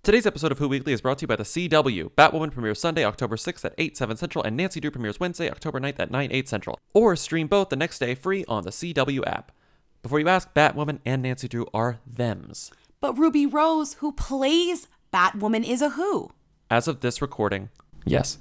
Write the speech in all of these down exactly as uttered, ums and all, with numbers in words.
Today's episode of Who Weekly is brought to you by the C W. Batwoman premieres Sunday, October sixth at eight, seven Central, and Nancy Drew premieres Wednesday, October ninth at nine, eight Central. Or stream both the next day free on the C W app. Before you ask, Batwoman and Nancy Drew are thems. But Ruby Rose, who plays Batwoman, is a who? As of this recording, yes.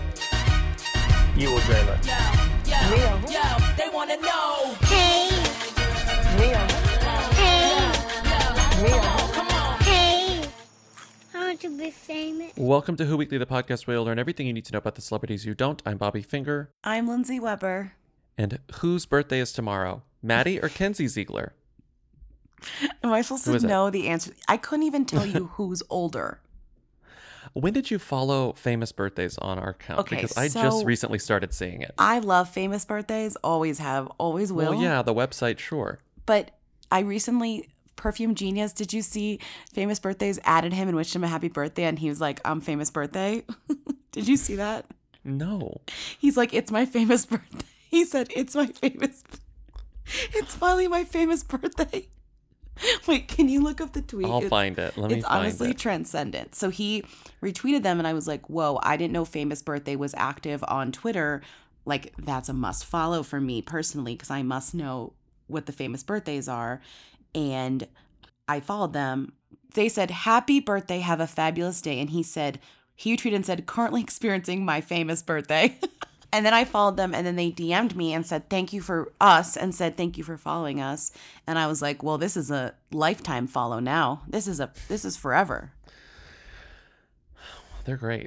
You will dream it. Yo, yo, Real. yo, they wanna know. Hey, Real. hey, Real. Come on. hey. I want to be famous. Welcome to Who Weekly, the podcast where you'll learn everything you need to know about the celebrities you don't. I'm Bobby Finger. I'm Lindsay Weber. And whose birthday is tomorrow? Maddie or Kenzie Ziegler? Am I supposed Who to is it? know the answer? I couldn't even tell you who's older. When did you follow famous birthdays on our account? Okay, because I so- just recently started seeing it. I love famous birthdays. Always have. Always will. Well, yeah, the website, sure. But I recently, Perfume Genius, did you see famous birthdays added him and wished him a happy birthday? And he was like, I'm famous birthday. Did you see that? No. He's like, it's my famous birthday. He said, it's my famous. It's finally my famous birthday. Wait, can you look up the tweet? I'll It's- find it. Let me It's find honestly it. transcendent. So he retweeted them, and I was like, whoa, I didn't know Famous Birthday was active on Twitter. Like, that's a must follow for me personally, because I must know what the famous birthdays are. And I followed them. They said, happy birthday, have a fabulous day. And he said, he retweeted and said, currently experiencing my famous birthday. And then I followed them, and then they D M'd me and said, thank you for us, and said, thank you for following us. And I was like, well, this is a lifetime follow now. This is a this is forever. They're great.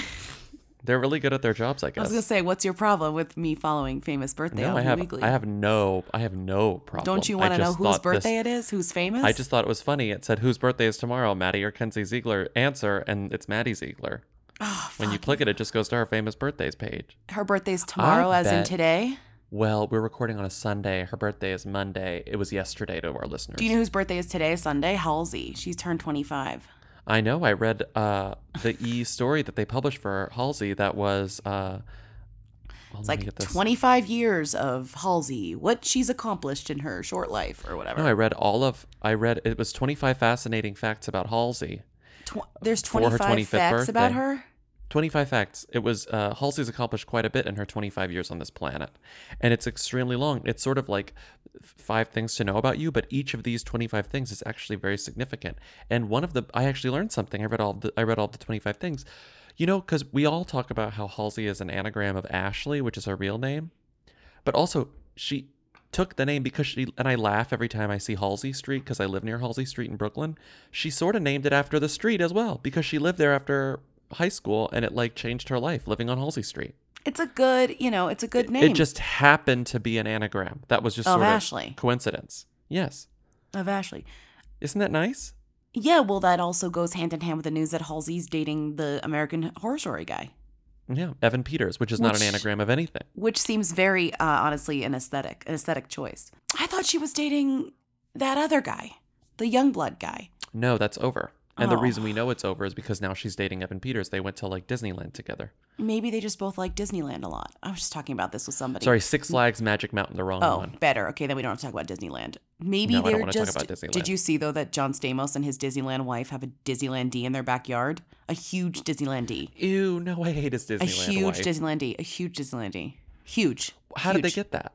They're really good at their jobs, I I guess. was gonna say, what's your problem with me following Famous Birthday no, on I have, Weekly? I have no, I have no problem. Don't you I want to know just whose thought birthday this- it is? Who's famous? I just thought it was funny. It said, whose birthday is tomorrow, Maddie or Kenzie Ziegler? Answer, and it's Maddie Ziegler. oh, When you fuck. click it, it just goes to her famous birthdays page. Her birthday's tomorrow, as in bet- today. Well, we're recording on a Sunday. Her birthday is Monday. It was yesterday to our listeners. Do you know whose birthday is today? Sunday. Halsey. She's turned twenty-five. I know. I read uh, the E story that they published for Halsey that was... Uh, well, It's let me like get this. twenty-five years of Halsey, what she's accomplished in her short life or whatever. No, I read all of... I read... It was twenty-five fascinating facts about Halsey. Tw- there's for her twenty-five twenty-fifth facts about birthday. her. twenty-five facts. It was uh, Halsey's accomplished quite a bit in her twenty-five years on this planet, and it's extremely long. It's sort of like five things to know about you, but each of these twenty-five things is actually very significant. And one of the, I actually learned something. I read all the, I read all the twenty-five things, you know, because we all talk about how Halsey is an anagram of Ashley, which is her real name, but also she took the name because she, and I laugh every time I see Halsey Street because I live near Halsey Street in Brooklyn. She sort of named it after the street as well because she lived there after high school and it like changed her life living on Halsey Street. It's a good, you know, it's a good name. It just happened to be an anagram. That was just Of sort of Ashley. coincidence. Yes. of Ashley. Isn't that nice? Yeah, well, that also goes hand in hand with the news that Halsey's dating the American Horror Story guy, Yeah. Evan Peters, which is not an Which- anagram of anything. which seems very, uh, honestly, an aesthetic, an aesthetic choice. I thought she was dating that other guy, the Youngblood guy. No, that's over. And the Oh. reason we know it's over is because now she's dating Evan Peters. They went to like Disneyland together. Maybe they just both like Disneyland a lot. I was just talking about this with somebody. Sorry, Six Flags Magic Mountain, the wrong Oh, one. better. Okay, then we don't have to talk about Disneyland. Maybe No, I don't they're wanna talk just. about Disneyland. Did you see though that John Stamos and his Disneyland wife have a Disneyland D in their backyard? A huge Disneyland D. Ew, no, I hate his Disneyland a huge wife. Disneyland D. A huge Disneyland D. Huge. How did they Huge. get that?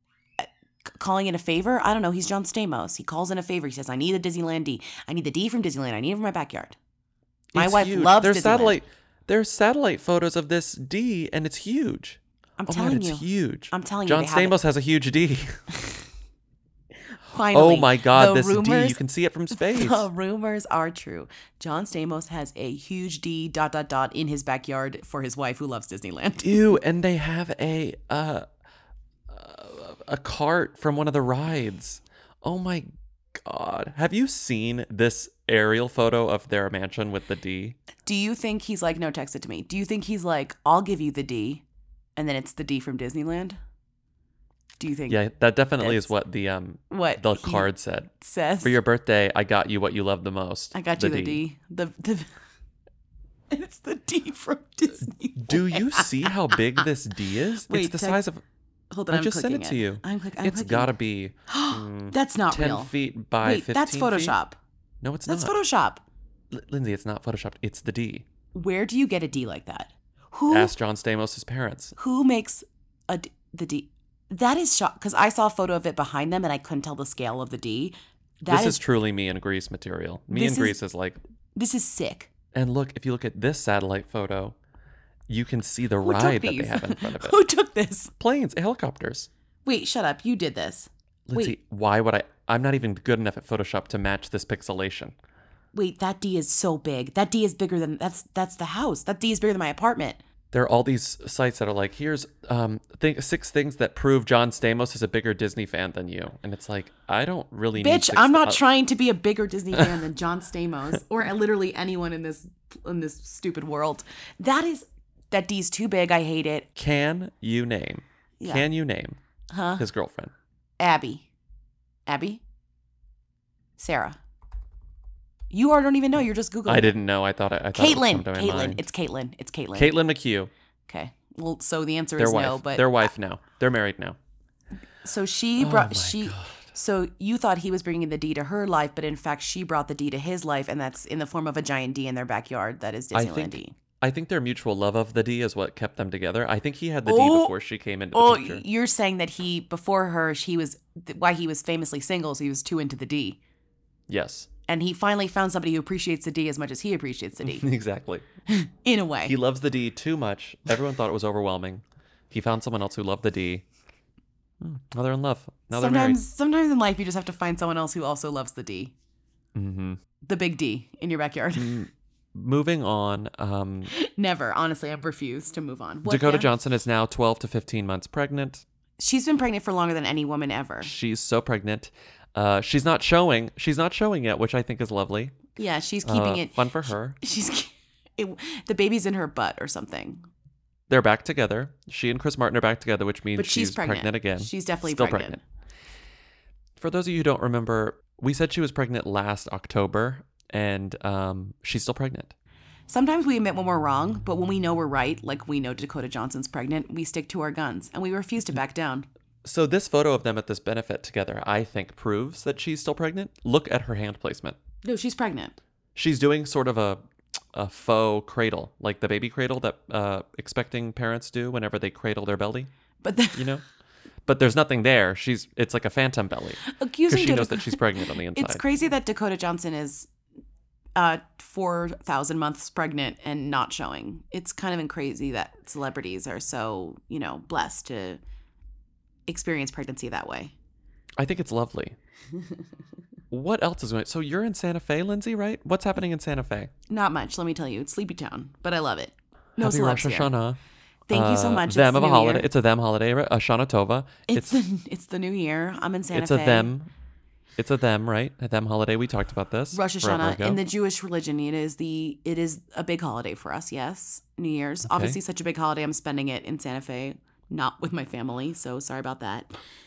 C- calling in a favor? I don't know. He's John Stamos. He calls in a favor. He says, "I need a Disneyland D. I need the D from Disneyland. I need it for my backyard." My It's wife huge. loves There's Disneyland. satellite. There's satellite photos of this D, and it's huge. I'm oh telling my God, you. it's huge. I'm telling you, John they have it. Stamos has a huge D. Finally, oh my God, the this D! rumors- You can see it from space. The rumors are true. John Stamos has a huge D dot dot dot in his backyard for his wife who loves Disneyland. Ew, and they have a uh, a cart from one of the rides. Oh my God. Have you seen this aerial photo of their mansion with the D? Do you think he's like, no, text it to me. Do you think he's like, I'll give you the D, and then it's the D from Disneyland? Do you think Yeah, that definitely is That's- what the um what the he card said. says? For your birthday, I got you what you love the most. I got you the D. The, the and it's the D from Disney. Do you see how big this D is? Wait, it's the text- size of Hold on, I I'm just sent clicking it to you. I'm, click, I'm It's clicking. gotta be mm, That's not ten real. feet by Wait, fifteen that's feet. Photoshop. No, it's That's not. Photoshop. L- Lindsay, it's not photoshopped. It's the D. Where do you get a D like that? Who Ask John Stamos' parents. who makes a D, the D? That is shock because I saw a photo of it behind them and I couldn't tell the scale of the D. That This is, is truly me and Grease material. Me This and is- Grease is like, this is sick. and look, if you look at this satellite photo, you can see the Who ride took that they these? have in front of it. Who took this? Planes, helicopters. Wait, shut up. You did this. Lindsay, Wait, why would I? I'm not even good enough at Photoshop to match this pixelation. wait, that D is so big. That D is bigger than that's that's the house. That D is bigger than my apartment. There are all these sites that are like, here's um, think six things that prove John Stamos is a bigger Disney fan than you, and it's like, I don't really. need Bitch, six I'm not uh, trying to be a bigger Disney fan than John Stamos or literally anyone in this in this stupid world. That is that D's too big. I hate it. Can you name? Yeah. Can you name Huh? his girlfriend? Abby. Abby? Sarah. You are don't even know. You're just Googling. I it. didn't know. I thought I, I thought it would Caitlin. come to my Caitlin. mind. It's Caitlin. It's Caitlin. Caitlin McHugh. Okay. Well, so the answer Their is wife. no, but Their wife now. They're married now. so she Oh brought my she. God. So you thought he was bringing the D to her life, but in fact she brought the D to his life, and that's in the form of a giant D in their backyard. That is I Disneyland think- D. I think their mutual love of the D is what kept them together. I think he had the D Oh. before she came into the Oh, picture. you're saying that he before her, he was why he was famously single, so he was too into the D, Yes, and he finally found somebody who appreciates the D as much as he appreciates the D, exactly. in a way. He loves the D too much. Everyone thought it was overwhelming. He found someone else who loved the D. Hmm, Now they're in love. Now they're married. sometimes, sometimes in life, you just have to find someone else who also loves the D, hmm the big D in your backyard. Moving on, um, Never, honestly, I've refused to move on. What, Dakota yeah? Johnson is now twelve to fifteen months pregnant. She's been pregnant for longer than any woman ever. She's so pregnant. Uh, she's not showing. She's not showing yet, which I think is lovely. Yeah, she's keeping Uh, it fun for her. She's it, the baby's in her butt or something. They're back together. She and Chris Martin are back together, which means But she's, pregnant. again. She's definitely Still pregnant. For those of you who don't remember, we said she was pregnant last October, and um, she's still pregnant. Sometimes we admit when we're wrong, but when we know we're right, like we know Dakota Johnson's pregnant, we stick to our guns and we refuse to back down. So this photo of them at this benefit together, I think, proves that she's still pregnant. Look at her hand placement. No, she's pregnant. She's doing sort of a a faux cradle, like the baby cradle that uh, expecting parents do whenever they cradle their belly, But the, you know? But there's nothing there. She's it's like a phantom belly. Because accusing she Dakota, knows that she's pregnant on the inside. it's crazy that Dakota Johnson is uh four thousand months pregnant and not showing. It's kind of crazy that celebrities are so, you know, blessed to experience pregnancy that way. I think it's lovely. What else is going? So you're in Santa Fe, Lindsay, right? What's happening in Santa Fe? Not much, let me tell you. It's Sleepy Town, but I love it. No Happy celebs Rosh here. Hashanah. Thank you so Uh, much. It's Them the of a new holiday. year. It's a them holiday. right? Shana Tova. It's It's the, it's the new year. I'm in Santa it's Fe. a them. It's a them, right? A them holiday. We talked about this. Rosh forever Hashanah ago. in the Jewish religion, it is the it is a big holiday for us. Yes, New Year's, obviously such a big holiday. I'm spending it in Santa Fe, not with my family, so sorry about that.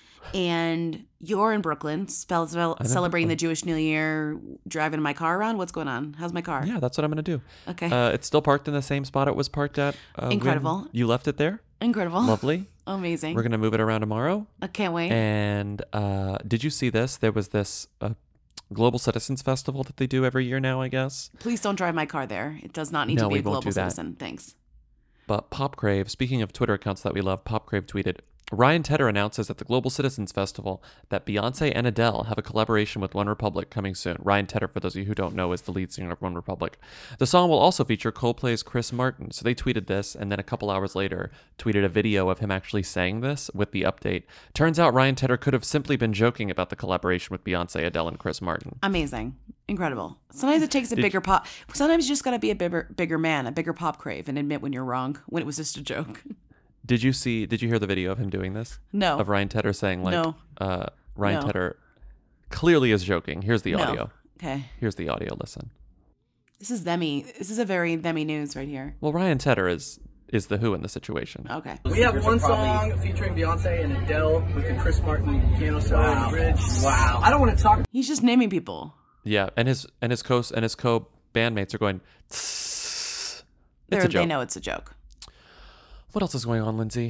And you're in Brooklyn, spell, spell, in celebrating the Jewish New Year, driving my car around. What's going on? How's my car? Yeah, that's what I'm gonna do. Okay, Uh, it's still parked in the same spot it was parked at. Uh, when Incredible. You left it there. incredible, Lovely. amazing. We're gonna move it around tomorrow. I can't wait. And uh, did you see this? There was this uh, Global Citizens Festival that they do every year now, I guess. Please don't drive my car there. It does not need No, to be we a won't global do that. citizen. Thanks. But Popcrave, speaking of Twitter accounts that we love, Popcrave tweeted, Ryan Tedder announces at the Global Citizens Festival that Beyonce and Adele have a collaboration with One Republic coming soon. Ryan Tedder, for those of you who don't know, is the lead singer of One Republic. The song will also feature Coldplay's Chris Martin. So they tweeted this, and then a couple hours later tweeted a video of him actually saying this with the update. Turns out Ryan Tedder could have simply been joking about the collaboration with Beyonce, Adele, and Chris Martin. Amazing. Incredible. Sometimes it takes a Did bigger pop. Sometimes you just got to be a bigger, bigger man, a bigger pop crave, and admit when you're wrong, when it was just a joke. Did you see, did you hear the video of him doing this? No. Of Ryan Tedder saying, like, No. uh, Ryan No. Tedder clearly is joking. Here's the No. audio. Okay. Here's the audio. Listen. This is themy. This is a very themy news right here. Well, Ryan Tedder is is the Who in the situation. Okay. We have one song featuring Beyonce and Adele with the Chris Martin piano solo and bridge. Wow. I don't want to talk. He's just naming people. Yeah, and his and his co and his co bandmates are going. It's They're, a joke. They know it's a joke. What else is going on, Lindsay?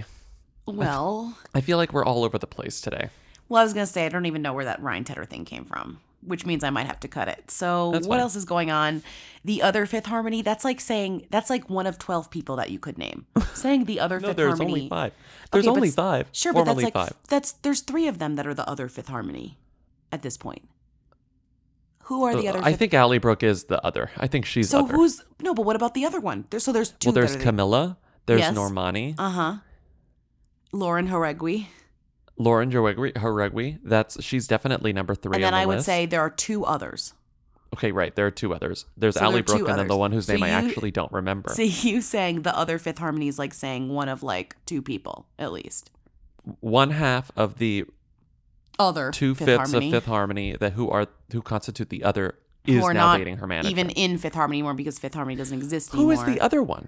Well, I feel like we're all over the place today. well, I was gonna say I don't even know where that Ryan Tedder thing came from. which means I might have to cut it. So That's what fine. else is going on? The other Fifth Harmony, that's like saying, that's like one of twelve people that you could name. Saying the other No, Fifth there's Harmony. only five. There's Okay, but only s- five. Sure, but Formerly that's like, five. that's, there's three of them that are the other Fifth Harmony at this point. Who are the other I Fifth think Allie Brooke is the other. I think she's So other. who's, no, but what about the other one? There's, so there's two well, there's that are the- Camilla. There's Yes. Normani. Uh-huh. Lauren Jaregui. Lauren Jaregui. Jaregui. That's she's definitely number three And then on the I would list. say there are two others. Okay, right. There are two others. There's So there Allie are two Brooke and then the others. one whose So name I you- actually don't remember. So you saying the other Fifth Harmony is like saying one of like two people, at least. One half of the Other two Fifth fifths Harmony, of Fifth Harmony that who are who constitute the other who is are now not dating her manager. even in Fifth Harmony anymore because Fifth Harmony doesn't exist Who anymore. is the other one?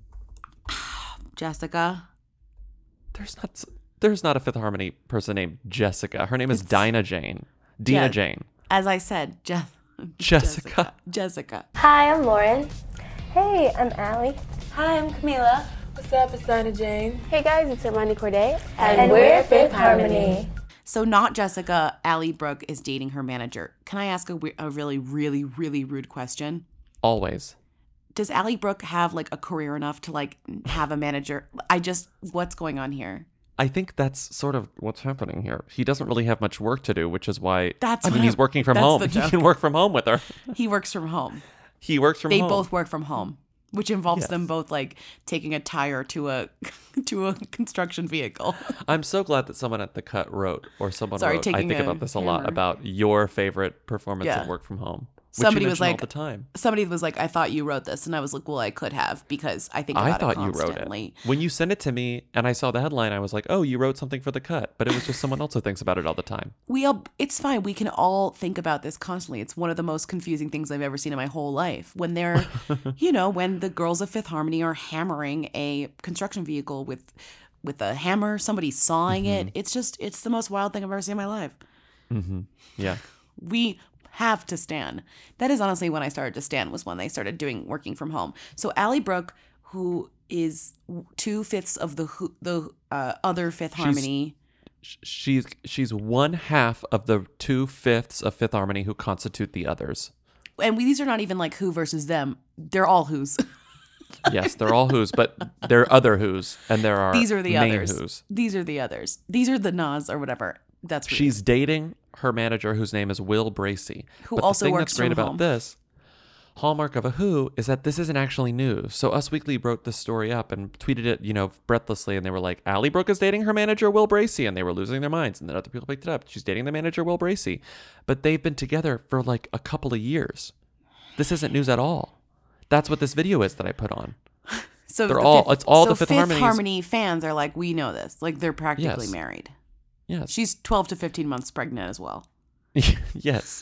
Jessica. There's not. s- There's not a Fifth Harmony person named Jessica. Her name is Dinah Jane. Dina Yeah. Jane. As I said, Je- Jessica. Jessica. Hi, I'm Lauren. Hey, I'm Allie. Hi, I'm Camila. What's up? It's Dinah Jane. Hey guys, it's Armani Corday. And we're Fifth Harmony. So not Jessica. Allie Brooke is dating her manager. Can I ask a, we- a really, really, really rude question? Always. Does Allie Brooke have like a career enough to like have a manager? I just, what's going on here? I think that's sort of what's happening here. He doesn't really have much work to do, which is why That's I mean what he's I'm- working from that's home. the He joke. can work from home with her. He works from home. He works from They home. both work from home, which involves Yes. them both like taking a tire to a to a construction vehicle. I'm so glad that someone at the cut wrote, or someone Sorry, wrote. I taking think a about this a lot hammer. about your favorite performance Yeah. of work from home. Which Somebody you was mention like all the time. Somebody was like, "I thought you wrote this," and I was like, "Well, I could have because I think about I thought it you wrote constantly." it when you sent it to me, and I saw the headline. I was like, "Oh, you wrote something for the cut," but it was just someone else who thinks about it all the time. We all, it's fine. We can all think about this constantly. It's one of the most confusing things I've ever seen in my whole life. When they're, you know, when the girls of Fifth Harmony are hammering a construction vehicle with with a hammer, somebody's sawing Mm-hmm. it. It's just, it's the most wild thing I've ever seen in my life. Yeah. We have to stand. That is honestly when I started to stand, was when they started doing working from home. So Allie Brooke, who is two fifths of the who- the uh, other Fifth Harmony. Sh- She's she's one half of the two fifths of Fifth Harmony who constitute the others. And we, these are not even like who versus them. They're all who's. Yes, they're all who's, but there are other who's, and there are These are the main others. who's. These are the others. These are the Nas or whatever. That's rude. She's dating her manager, whose name is Will Bracey. Who but also the thing works that's great from about home. this hallmark of a Who is that this isn't actually news. So Us Weekly wrote this story up and tweeted it, you know, breathlessly, and they were like, "Allie Brooke is dating her manager Will Bracey," and they were losing their minds. And then other people picked it up. She's dating the manager Will Bracey, but they've been together for like a couple of years. This isn't news at all. That's what this video is that I put on. so they're the all- Fifth, it's all so the Fifth Harmonies. Harmony fans are like, we know this. Like they're practically Yes. married. Yes. She's twelve to fifteen months pregnant as well. Yes.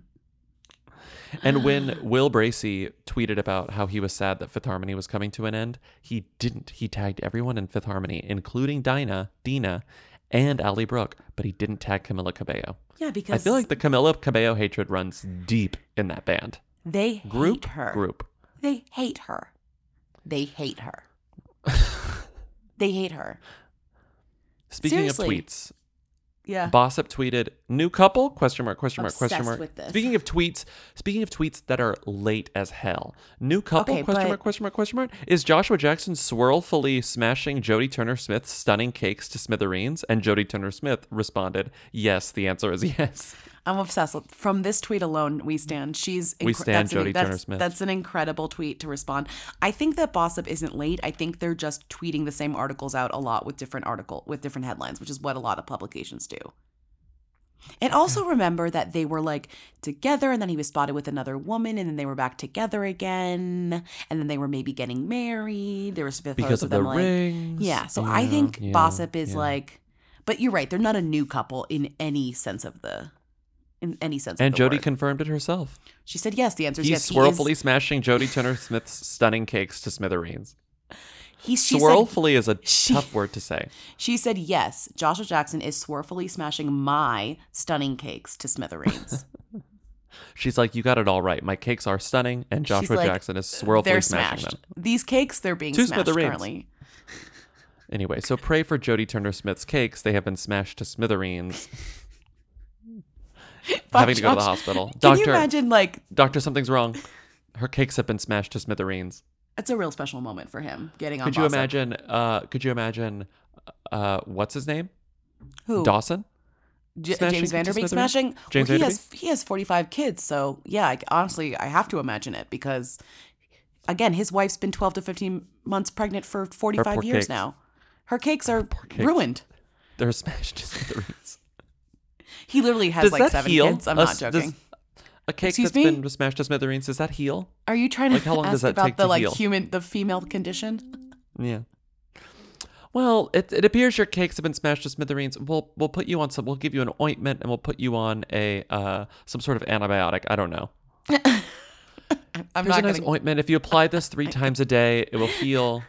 And when Will Bracey tweeted about how he was sad that Fifth Harmony was coming to an end, he didn't. He tagged everyone in Fifth Harmony, including Dinah, Dina, and Allie Brooke, but he didn't tag Camila Cabello. Yeah, I because feel like the Camila Cabello hatred runs deep in that band. they Group, hate her. group. They hate her. They hate her. They hate her. Speaking Seriously. of tweets, Yeah. Bossip tweeted, "New couple?" Question mark, question mark, question Obsessed mark. with this. Speaking of tweets, speaking of tweets that are late as hell. New couple? Okay, question but- mark, question mark, question mark. Is Joshua Jackson swirlfully smashing Jodie Turner-Smith's stunning cakes to smithereens? And Jodie Turner-Smith responded, "Yes, the answer is yes." I'm obsessed with. From this tweet alone, we stand. She's We stand that's an- Jodie that's- Turner-Smith. That's an incredible tweet to respond. I think that Bossip isn't late. I think they're just tweeting the same articles out a lot with different article with different headlines, which is what a lot of publications do. And also remember that they were like together, and then he was spotted with another woman, and then they were back together again, and then they were maybe getting married. There was photos Because of of them the like, rings. yeah. So Yeah, I think yeah, Bossip is yeah. like, but you're right. They're not a new couple in any sense of the, in any sense. And of the Jodie word. confirmed it herself. She said yes. The answer is He's yes. swirlfully He is, smashing Jodie Turner-Smith's stunning cakes to smithereens. he's, she said, Swirlfully is a she- tough word to say. she said yes. Joshua Jackson is swirlfully smashing my stunning cakes to smithereens. She's like, "You got it all right. My cakes are stunning, and She's Joshua like, Jackson is swirlfully They're smashing smashed. them." These cakes, they're being To smashed smithereens. currently. Anyway, so pray for Jodie Turner-Smith's cakes. They have been smashed to smithereens. having to go to the Josh, hospital. Can Doctor, you imagine, like, doctor, something's wrong. Her cakes have been smashed to smithereens. it's a real special moment for him getting on Could you Boss Up. imagine? Uh, could you imagine? Uh, what's his name? Who? Dawson. J- Smashing James to Vanderbeek smithereens? smashing? James well, he Vanderbeek? has he has forty-five kids, so yeah, I, honestly, I have to imagine it because, again, his wife's been twelve to fifteen months pregnant for forty-five poor years cakes. now. Her cakes are cakes. ruined. They're smashed to smithereens. He literally has Does like that seven heal? kids. I'm A not s- joking. does- A cake Excuse that's me? been smashed to smithereens, does that heal? Are you trying to like, how long ask does that about take the to like heal? human, the female condition? Yeah. Well, it, it appears your cakes have been smashed to smithereens. We'll we'll put you on some. We'll give you an ointment and we'll put you on a uh some sort of antibiotic. I don't know. I'm There's not a nice gonna. ointment. If you apply this three times a day, it will heal.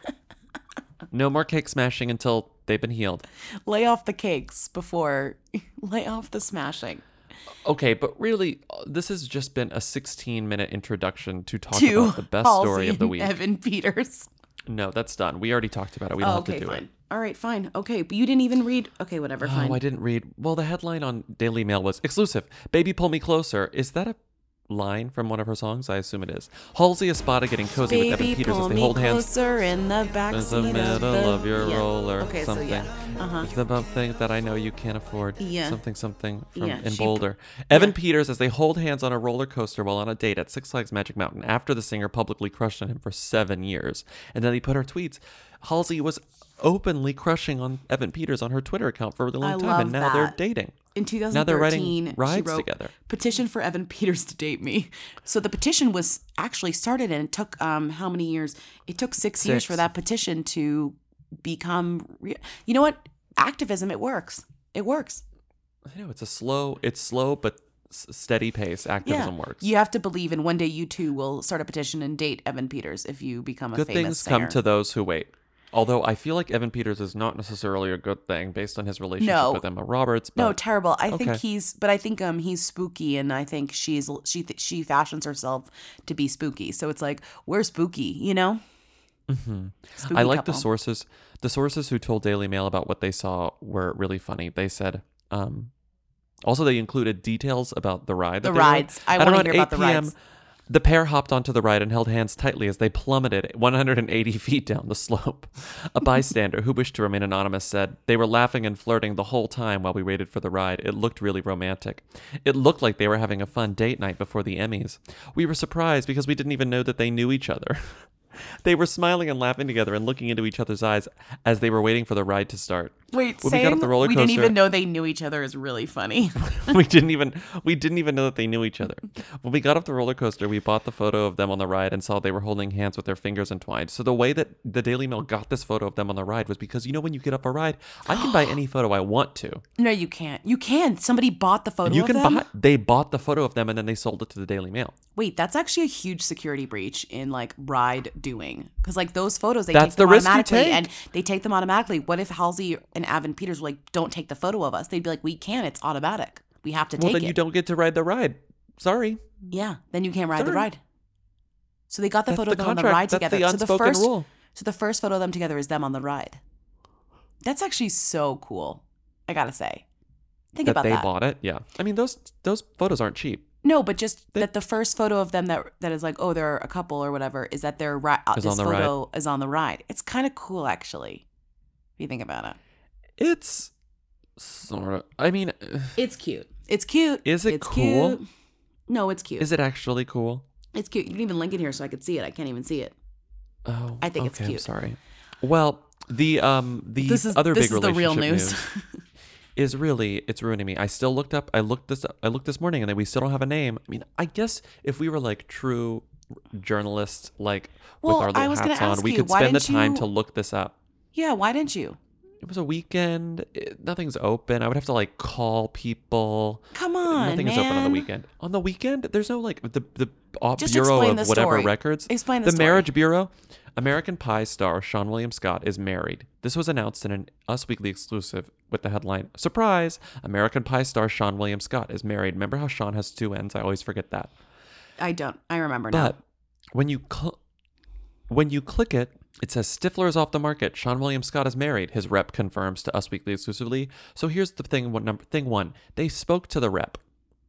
No more cake smashing until they've been healed. Lay off the cakes before lay off the smashing. Okay, but really, uh, this has just been a sixteen minute introduction to talk To about the best Halsey story of the and week. Evan Peters. No, that's done. We already talked about it. We don't Oh, have okay, to do fine. it. All right, fine. Okay, but you didn't even read. Okay, whatever. Fine. Oh, I didn't read. Well, the headline on Daily Mail was exclusive. Baby, pull me closer. Is that a line from one of her songs? I assume it is. Halsey is spotted getting cozy with Baby, Evan Peters pull as they me hold hands closer in the back in the seat middle of, the, of your yeah. roller. Okay, something. so yeah. Uh-huh. It's about things that I know you can't afford. Yeah. Something, something from Yeah, in she- Boulder. Evan Peters as they hold hands on a roller coaster while on a date at Six Flags Magic Mountain after the singer publicly crushed on him for seven years. And then he put her tweets. Halsey was openly crushing on Evan Peters on her Twitter account for a really long I time, love and now they're that. dating. In two thousand thirteen, Now they're writing rides she wrote, together. Petition for Evan Peters to date me. So the petition was actually started, and it took um how many years? It took six, years Six. for that petition to become. Re- you know what? Activism. It works. It works. I know it's a slow, it's slow but s- steady pace. Activism works. You have to believe, and one day you too will start a petition and date Evan Peters if you become a Good famous things singer. come to those who wait. Although I feel like Evan Peters is not necessarily a good thing based on his relationship No. with Emma Roberts. But No, terrible. I think okay. he's, but I think um he's spooky, and I think she's she th- she fashions herself to be spooky. So it's like we're spooky, you know. Mm-hmm. I like the sources. The sources who told Daily Mail about what they saw were really funny. They said, um, also they included details about the ride. That The they rode. rides. I At wanna around hear about the eight p m, rides. The pair hopped onto the ride and held hands tightly as they plummeted one hundred eighty feet down the slope. A bystander who wished to remain anonymous said, "They were laughing and flirting the whole time while we waited for the ride. It looked really romantic. It looked like they were having a fun date night before the Emmys. We were surprised because we didn't even know that they knew each other." They were smiling and laughing together and looking into each other's eyes as they were waiting for the ride to start. Wait, When we got saying off the roller we didn't coaster- even know they knew each other is really funny. we didn't even we didn't even know that they knew each other. When we got off the roller coaster, we bought the photo of them on the ride and saw they were holding hands with their fingers entwined. So the way that the Daily Mail got this photo of them on the ride was because, you know, when you get off a ride, I can buy any photo I want to. No, you can't. You can. Somebody bought the photo You of can them. buy. They bought the photo of them and then they sold it to the Daily Mail. Wait, that's actually a huge security breach in like ride doing. Because like those photos, they That's take them the risk you automatically, take. and they take them automatically. What if Halsey and Evan Peters were like, "Don't take the photo of us"? They'd be like, "We can't. It's automatic. We have to Well, take then it." you don't get to ride the ride. Sorry. Yeah, then you can't ride the Sorry. ride. So they got the That's photo the of them on the contract. ride That's together. the so the unspoken first, rule. so the first photo of them together is them on the ride. That's actually so cool. I gotta say, think That about they that. bought it. Yeah. I mean, those those photos aren't cheap. No, but just They- that the first photo of them that that is like, oh, they're a couple or whatever, is that their ri- uh, Is this on the ride. photo is on the ride. It's kind of cool, actually, if you think about it. It's sort of. I mean, It's cute. It's cute. Is it it's cool? Cute. No, it's cute. is it actually cool? It's cute. You can even link it here so I could see it. I can't even see it. Oh, I think it's okay, I'm cute. sorry. Well, the um the This is other this big is the real relationship news. is really it's ruining me. I still looked up. I looked this. up- I looked this morning, and then we still don't have a name. I mean, I guess if we were like true journalists, like Well, with our I little was gonna hats on, ask we you, could why spend the didn't time you- to look this up. Yeah, why didn't you? It was a weekend. It, nothing's open. I would have to like call people. Come on, Nothing man. is open on the weekend. On the weekend, there's no like the the uh, Just bureau explain of the whatever story. records. Explain the the story. marriage bureau. American Pie star Sean William Scott is married. This was announced in an Us Weekly exclusive with the headline, "Surprise! American Pie star Sean William Scott is married." Remember how Sean has two N's? I always forget that. I don't. I remember now. But when you cl- when you click it, it says Stifler is off the market. Sean William Scott is married. His rep confirms to Us Weekly exclusively. So here's the thing. One number thing one. They spoke to the rep.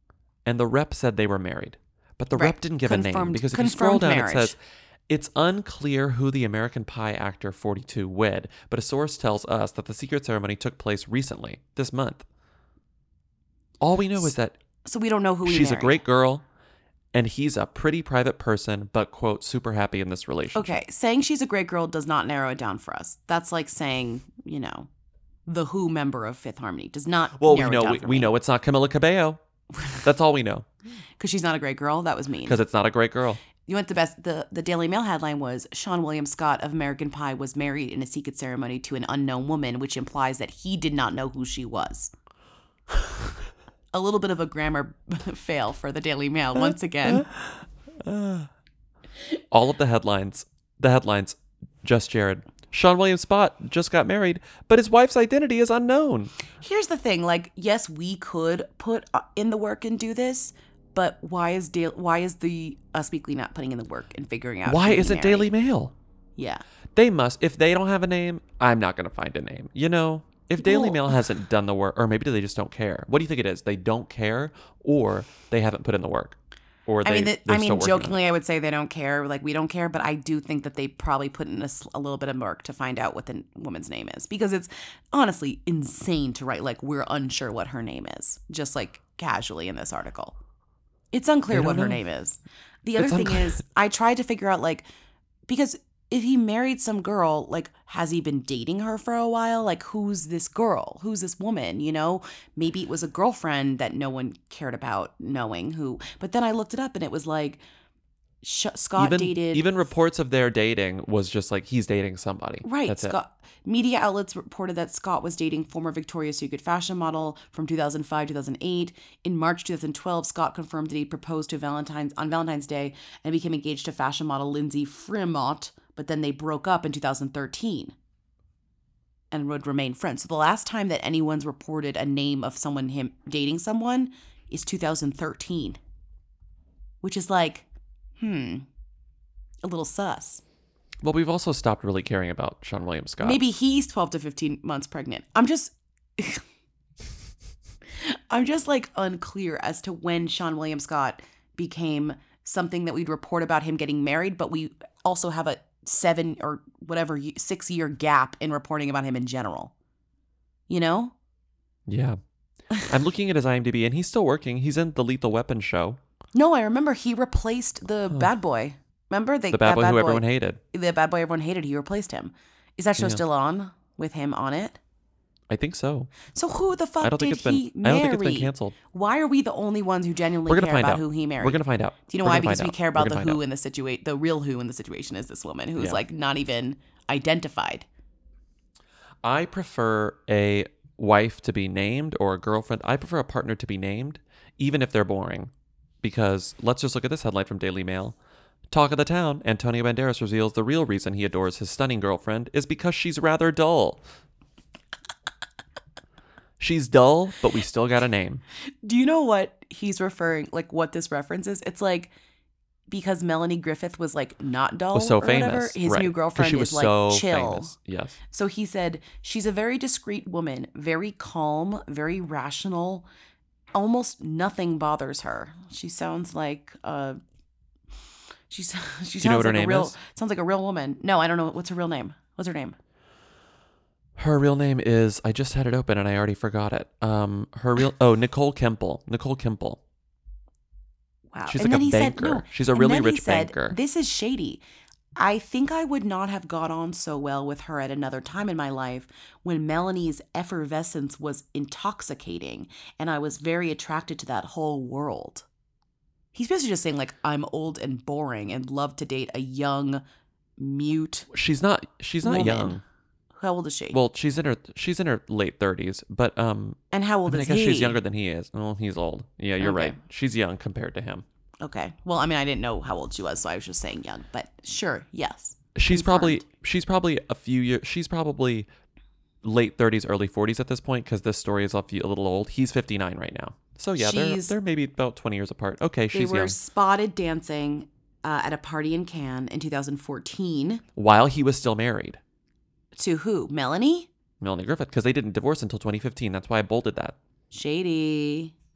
and the rep said they were married. But the Right. rep didn't give a name Confirmed- because if you scroll confirmed down, marriage. it says, it's unclear who the American Pie actor forty-two wed, but a source tells us that the secret ceremony took place recently, this month. All we know is that So we don't know who he she's a married. great girl, and he's a pretty private person, but, quote, super happy in this relationship. Okay, saying she's a great girl does not narrow it down for us. That's like saying, you know, the Who member of Fifth Harmony does not Well, we narrow it know down we, for we me. know it's not Camila Cabello. That's all we know, Because she's not a great girl. That was mean. because it's not a great girl. You went the best. The, the Daily Mail headline was Sean William Scott of American Pie was married in a secret ceremony to an unknown woman, which implies that he did not know who she was. A little bit of a grammar fail for the Daily Mail once again. All of the headlines, the headlines, just Jared. Sean William Scott just got married, but his wife's identity is unknown. Here's the thing, like, yes, we could put uh, in the work and do this, but why is da- why is the Us Weekly not putting in the work and figuring out Why who he isn't married? Daily Mail? Yeah. They must. If they don't have a name, I'm not going to find a name. You know, if Daily Well- Mail hasn't done the work, or maybe they just don't care. What do you think it is? They don't care, or they haven't put in the work, or they, I mean, the, they're I still mean, working on it. jokingly, I would say they don't care. Like, we don't care, but I do think that they probably put in a, s- a little bit of work to find out what the woman's name is, because it's honestly insane to write like we're unsure what her name is, just like casually in this article. It's unclear They what don't her know. name is. The other It's thing unclear. is, I tried to figure out like because if he married some girl, like, has he been dating her for a while? Like, who's this girl? Who's this woman? You know, maybe it was a girlfriend that no one cared about knowing who. But then I looked it up and it was like, Sh- Scott even, dated. even reports of their dating was just like he's dating somebody. Right. That's it. Scott. Media outlets reported that Scott was dating former Victoria's Secret fashion model from two thousand five, two thousand eight. In March two thousand twelve, Scott confirmed that he proposed to Valentine's on Valentine's Day and became engaged to fashion model Lindsay Fremont, but then they broke up in two thousand thirteen and would remain friends. So the last time that anyone's reported a name of someone him dating someone is two thousand thirteen, which is like, hmm, a little sus. Well, we've also stopped really caring about Sean William Scott. Maybe he's twelve to fifteen months pregnant. I'm just I'm just like unclear as to when Sean William Scott became something that we'd report about him getting married, but we also have a seven or whatever y- six year gap in reporting about him in general. You know? Yeah. I'm looking at his IMDb, and he's still working. He's in the Lethal Weapon show. No, I remember he replaced the bad boy. Remember they, The bad that boy who everyone hated. The bad boy everyone hated. He replaced him. Is that show Yeah. still on with him on it? I think so. So who the fuck I don't did think it's been. he I marry? don't think it's been canceled. Why are we the only ones who genuinely We're gonna care find about out. who he married? We're gonna find out. Do you know We're why? gonna Because find we out. care We're about the gonna find who out. in the situation. The real who in the situation is this woman who's Yeah. like not even identified. I prefer a wife to be named or a girlfriend. I prefer a partner to be named, even if they're boring. Because let's just look at this headline from Daily Mail. Talk of the town, Antonio Banderas reveals the real reason he adores his stunning girlfriend is because she's rather dull. She's dull, but we still got a name. Do you know what he's referring? Like what this reference is? It's like because Melanie Griffith was like not dull Was so or whatever. famous. His right. new 'Cause girlfriend she was is like so chill. famous. Yes. So he said, she's a very discreet woman, very calm, very rational. Almost nothing bothers her. She sounds like uh she's she sounds you know what her like a name real is? sounds like a real woman. No, I don't know. What's her real name? What's her name? Her real name is, I just had it open and I already forgot it. Um, her real, oh, Nicole Kemple. Nicole Kemple. Wow. She's And like then a he banker. Said, no. She's a And really then he rich said, banker. This is shady. I think I would not have got on so well with her at another time in my life when Melanie's effervescence was intoxicating and I was very attracted to that whole world. He's basically just saying, like, I'm old and boring and love to date a young, mute She's not, she's not woman. young. How old is she? Well, she's in her, she's in her late thirties, but, um, and how I, old mean, I is guess he? she's younger than he is. Well, he's old. Yeah, you're Okay. right. She's young compared to him. Okay. Well, I mean, I didn't know how old she was, so I was just saying young. But sure, yes. She's probably, Confirmed. she's probably a few years, she's probably late thirties, early forties at this point, because this story is a, few, a little old. He's fifty-nine right now. So yeah, they're, She's- they're maybe about twenty years apart. Okay, They she's were young. spotted dancing uh, at a party in Cannes in two thousand fourteen. While he was still married. To who? Melanie? Melanie Griffith, because they didn't divorce until twenty fifteen. That's why I bolded that. Shady.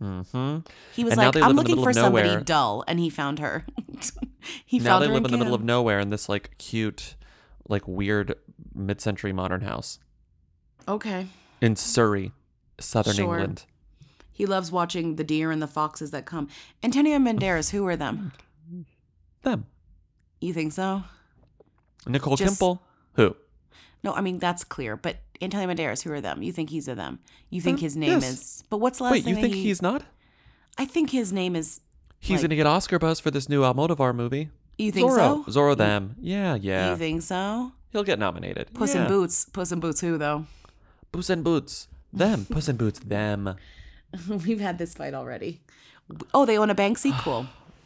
Mm-hmm. He was And now like, they live I'm in the looking middle for of somebody nowhere. dull, and he found her. he Now found they her live in the middle of Cam. nowhere in this like cute, like weird mid-century modern house Okay. in Surrey, southern Sure. England. He loves watching the deer and the foxes that come. Antonio Banderas, who are them? Them. You think so? Nicole Just- Kimple. Who? No, I mean, that's clear. But Antonio Banderas, who are them? You think he's a them? You think Uh, his name yes. is... But what's the last Wait, thing you that think he... he's not? I think his name is... He's like- gonna get Oscar buzz for this new Almodovar movie. You think Zorro. so? Zorro them. Yeah, yeah. You think so? He'll get nominated. Puss yeah. in Boots. Puss in Boots who, though? Puss in Boots. Them. Puss in Boots. Them. We've had this fight already. Oh, they own a Banksy? Cool.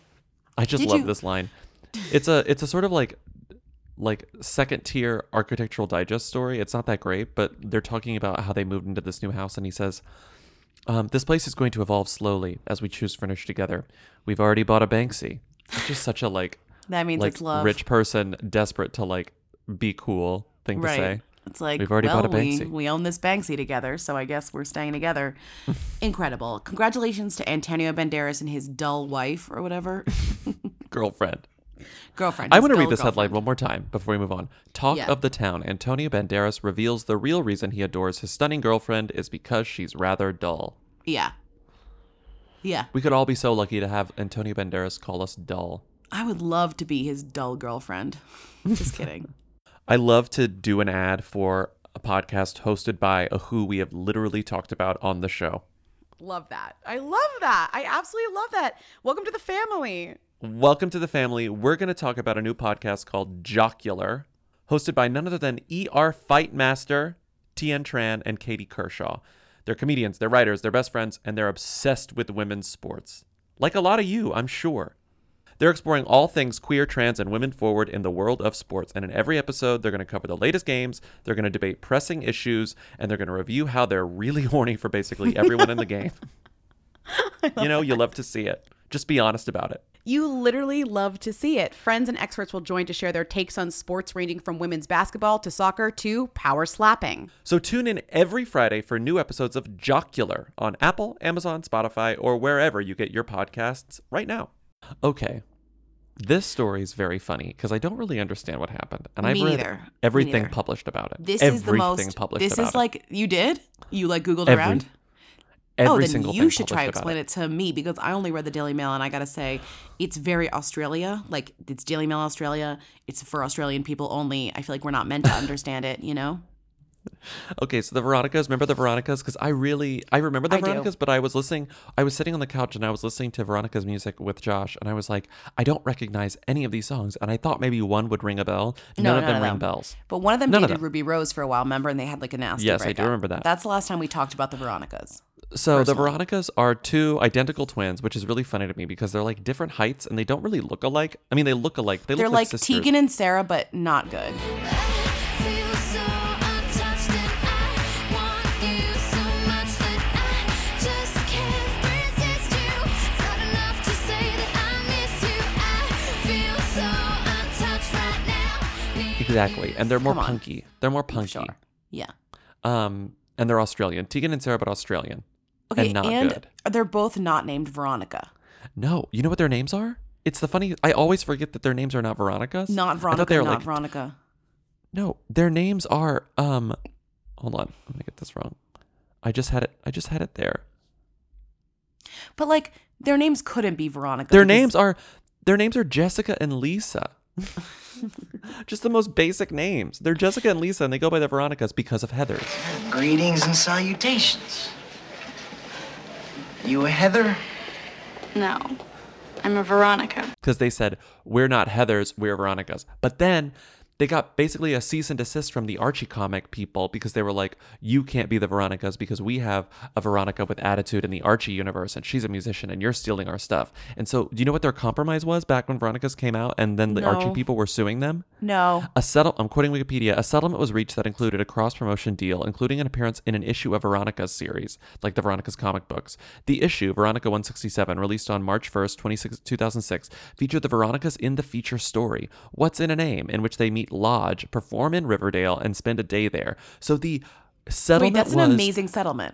I just Did love you- this line. It's a it's a sort of like like second tier architectural digest story. It's not that great, but they're talking about how they moved into this new house, and he says, um, "This place is going to evolve slowly as we choose furnish together. We've already bought a Banksy." It's just such a like That means like it's love. rich person desperate to like be cool thing Right. to say. It's like, We've already well, bought a we, Banksy. we own this Banksy together, so I guess we're staying together. Incredible. Congratulations to Antonio Banderas and his dull wife or whatever. Girlfriend. Girlfriend. I his want to read dull this headline girlfriend. one more time before we move on. Talk Yeah. of the town. Antonio Banderas reveals the real reason he adores his stunning girlfriend is because she's rather dull. Yeah. Yeah. We could all be so lucky to have Antonio Banderas call us dull. I would love to be his dull girlfriend. Just kidding. I love to do an ad for a podcast hosted by a who we have literally talked about on the show. Love that. I love that. I absolutely love that. Welcome to the family. Welcome to the family. We're going to talk about a new podcast called Jocular, hosted by none other than E R Fight Master, Tien Tran, and Katie Kershaw. They're comedians, they're writers, they're best friends, and they're obsessed with women's sports. Like a lot of you, I'm sure. They're exploring all things queer, trans, and women forward in the world of sports. And in every episode, they're going to cover the latest games, they're going to debate pressing issues, and they're going to review how they're really horny for basically everyone in the game. You know, you love to see it. Just be honest about it. You literally love to see it. Friends and experts will join to share their takes on sports ranging from women's basketball to soccer to power slapping. So tune in every Friday for new episodes of Jocular on Apple, Amazon, Spotify, or wherever you get your podcasts right now. Okay. This story is very funny because I don't really understand what happened. And Me I've read neither. Me everything neither. published about it. This everything is the most. published This about is it. like, you did? You like Googled Every- around? Every oh, then single you thing should try to published about explain it. to me because I only read the Daily Mail and I gotta say, it's very Australia. Like, it's Daily Mail Australia. It's for Australian people only. I feel like we're not meant to understand it, you know? Okay, so the Veronicas, remember the Veronicas? Because I really, I remember the I do. Veronicas, but I was listening, I was sitting on the couch and I was listening to Veronica's music with Josh, and I was like, I don't recognize any of these songs, and I thought maybe one would ring a bell. None No, of none them of ring them. bells. But one of them None of dated them. Ruby Rose for a while, remember? And they had like a nasty Yes, I do breakup. remember that. That's the last time we talked about the Veronicas. So the personally. Veronicas are two identical twins, which is really funny to me because they're like different heights and they don't really look alike. I mean, they look alike. They They're look like sisters. Tegan and Sarah, but not good. Exactly, and they're more Come on. punky. They're more punky. Sure. Yeah. Um, and they're Australian. Tegan and Sarah, but Australian. Okay, and not and good. they're both not named Veronica. No, you know what their names are? It's the funny. I always forget that their names are not Veronicas. Not I thought Veronica, they were not like Veronica. no. Their names are um. Hold on, I'm gonna get this wrong. I just had it. I just had it there. But like, their names couldn't be Veronica. Their because- names are. Their names are Jessica and Lisa. Just the most basic names. They're Jessica and Lisa, and they go by the Veronicas because of Heather's. Greetings and salutations. You a Heather? No, I'm a Veronica. Because they said, we're not Heathers, we're Veronicas. But then they got basically a cease and desist from the Archie comic people because they were like, you can't be the Veronicas because we have a Veronica with attitude in the Archie universe and she's a musician and you're stealing our stuff. And so do you know what their compromise was back when Veronicas came out and then the No. Archie people were suing them? No. A settle I'm quoting Wikipedia, a settlement was reached that included a cross-promotion deal, including an appearance in an issue of Veronica's series, like the Veronica's comic books. The issue, Veronica one sixty-seven, released on March first, two thousand six, featured the Veronicas in the feature story, What's in a Name, in which they meet Lodge, perform in Riverdale, and spend a day there. So the Wait, settlement that's an was amazing settlement.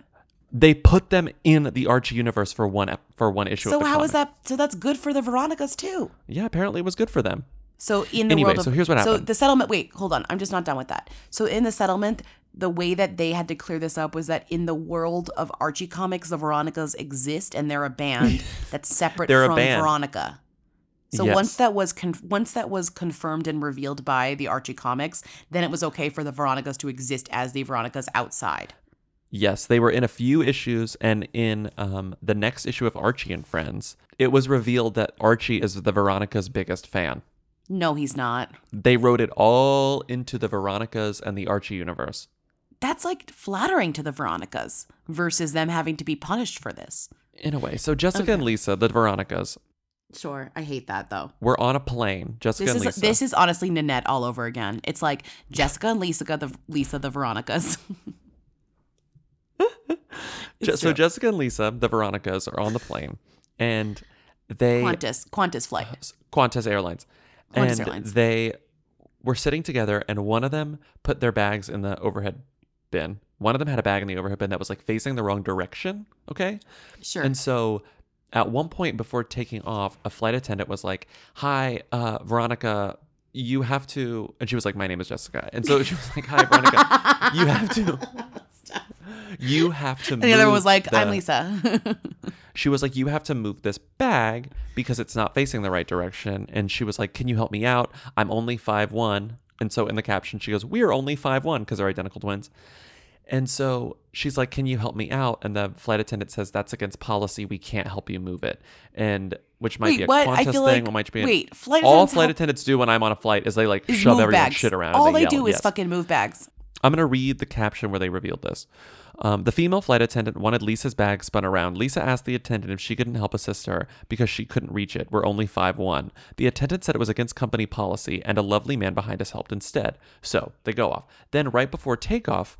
They put them in the Archie universe for one ep- for one issue. So of the how comic. is that? So that's good for the Veronicas too. Yeah, apparently it was good for them. So in the Anyway, world of, so here's what So happened. the settlement. Wait, hold on. I'm just not done with that. So in the settlement, the way that they had to clear this up was that in the world of Archie comics, the Veronicas exist, and they're a band that's separate They're a from band. Veronica. So Yes. once that was con- once that was confirmed and revealed by the Archie comics, then it was okay for the Veronicas to exist as the Veronicas outside. Yes, they were in a few issues, and in um, the next issue of Archie and Friends, it was revealed that Archie is the Veronica's biggest fan. No, he's not. They wrote it all into the Veronicas and the Archie universe. That's like flattering to the Veronicas versus them having to be punished for this. In a way. So Jessica Okay. and Lisa, the Veronicas, Sure, I hate that though. were on a plane. Jessica This and is Lisa. this is honestly Nanette all over again. It's like Jessica and Lisa, the Lisa, the Veronicas. Je- so true. Jessica and Lisa, the Veronicas, are on the plane, and they Qantas, Qantas flight. Qantas Airlines, Qantas and Airlines. they were sitting together, and one of them put their bags in the overhead bin. One of them had a bag in the overhead bin that was like facing the wrong direction. Okay, Sure. and so at one point before taking off, a flight attendant was like, "Hi, uh, Veronica." You have to, and she was like, "My name is Jessica," and so she was like, "Hi, Veronica, you have to, you have to." And the other one was move like, the- "I'm Lisa." She was like, "You have to move this bag because it's not facing the right direction." And she was like, "Can you help me out? I'm only five one." And so in the caption, she goes, "We're only five one," because they're identical twins. And so she's like, "Can you help me out?" And the flight attendant says, "That's against policy. We can't help you move it." And which might Wait, be a what? I Qantas feel thing. like- or might be wait, flight all attendants flight help- attendants do when I'm on a flight is they like Is shove move everyone's bags. shit around. All and they yell. do is Yes. fucking move bags. I'm going to read the caption where they revealed this. Um, the female flight attendant wanted Lisa's bag spun around. Lisa asked the attendant if she couldn't help assist her because she couldn't reach it. We're only five one. The attendant said it was against company policy, and a lovely man behind us helped instead. So they go off. Then right before takeoff,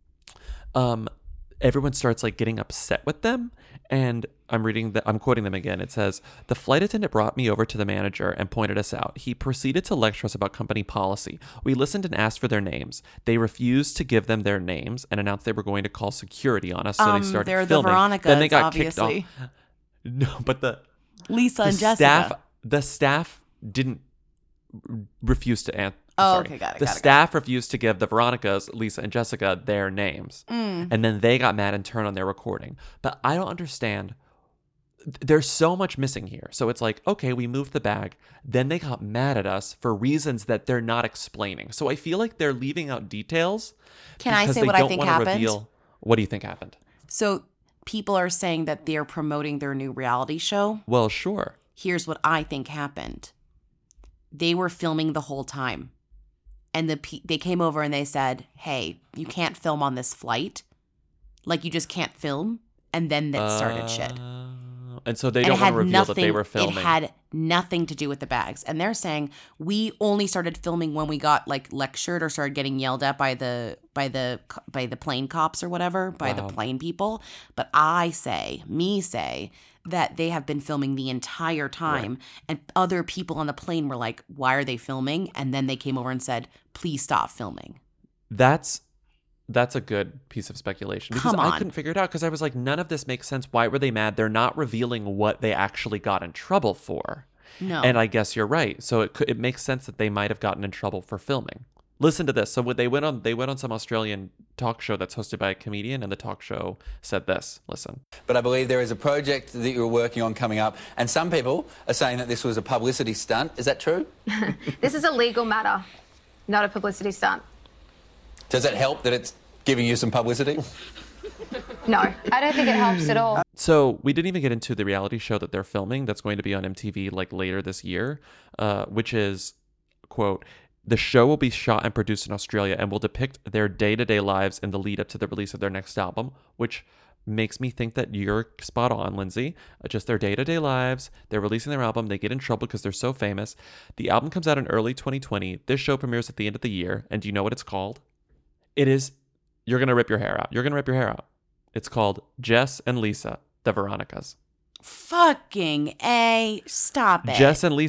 um, everyone starts like getting upset with them. And I'm reading that I'm quoting them again. It says, "The flight attendant brought me over to the manager and pointed us out. He proceeded to lecture us about company policy. We listened and asked for their names. They refused to give them their names and announced they were going to call security on us. So Um, they started they're the filming. Veronicas, then they got obviously. kicked off. No, but the Lisa the and Jessica. staff the staff didn't refuse to answer. Oh, Sorry. okay, got it, The got it, got staff refused to give the Veronicas, Lisa and Jessica, their names. Mm. And then they got mad and turned on their recording. But I don't understand. There's so much missing here. So it's like, okay, we moved the bag. Then they got mad at us for reasons that they're not explaining. So I feel like they're leaving out details. Can I because say they what I don't think wanna happened? reveal- What do you think happened? So people are saying that they're promoting their new reality show. Well, sure. Here's what I think happened. They were filming the whole time. And the pe- they came over and they said, "Hey, you can't film on this flight. Like you just can't film." And then that started shit. Uh, And so they And don't it want had to reveal nothing, that they were filming. It had nothing to do with the bags. And they're saying we only started filming when we got like lectured or started getting yelled at by the by the by the plane cops or whatever, by Wow. the plane people. But I say, me say that they have been filming the entire time. And other people on the plane were like, "Why are they filming?" And then they came over and said, "Please stop filming." That's that's a good piece of speculation because Come I on. couldn't figure it out because I was like, none of this makes sense. Why were they mad? They're not revealing what they actually got in trouble for. No. And I guess you're right. So it could, it makes sense that they might have gotten in trouble for filming. Listen to this. So when they went on they went on some Australian talk show that's hosted by a comedian, and the talk show said this. Listen. But I believe there is a project that you're working on coming up, and some people are saying that this was a publicity stunt. Is that true? This is a legal matter, not a publicity stunt. Does it help that it's giving you some publicity? No, I don't think it helps at all. So we didn't even get into the reality show that they're filming that's going to be on M T V like later this year, uh, which is, quote, "The show will be shot and produced in Australia and will depict their day-to-day lives in the lead up to the release of their next album," which makes me think that you're spot on, Lindsay. Uh, Just their day-to-day lives. They're releasing their album. They get in trouble because they're so famous. The album comes out in early twenty twenty. This show premieres at the end of the year. And do you know what it's called? It is, you're going to rip your hair out. You're going to rip your hair out. It's called Jess and Lisa, the Veronicas. Fucking A. Stop it. Jess and Lisa,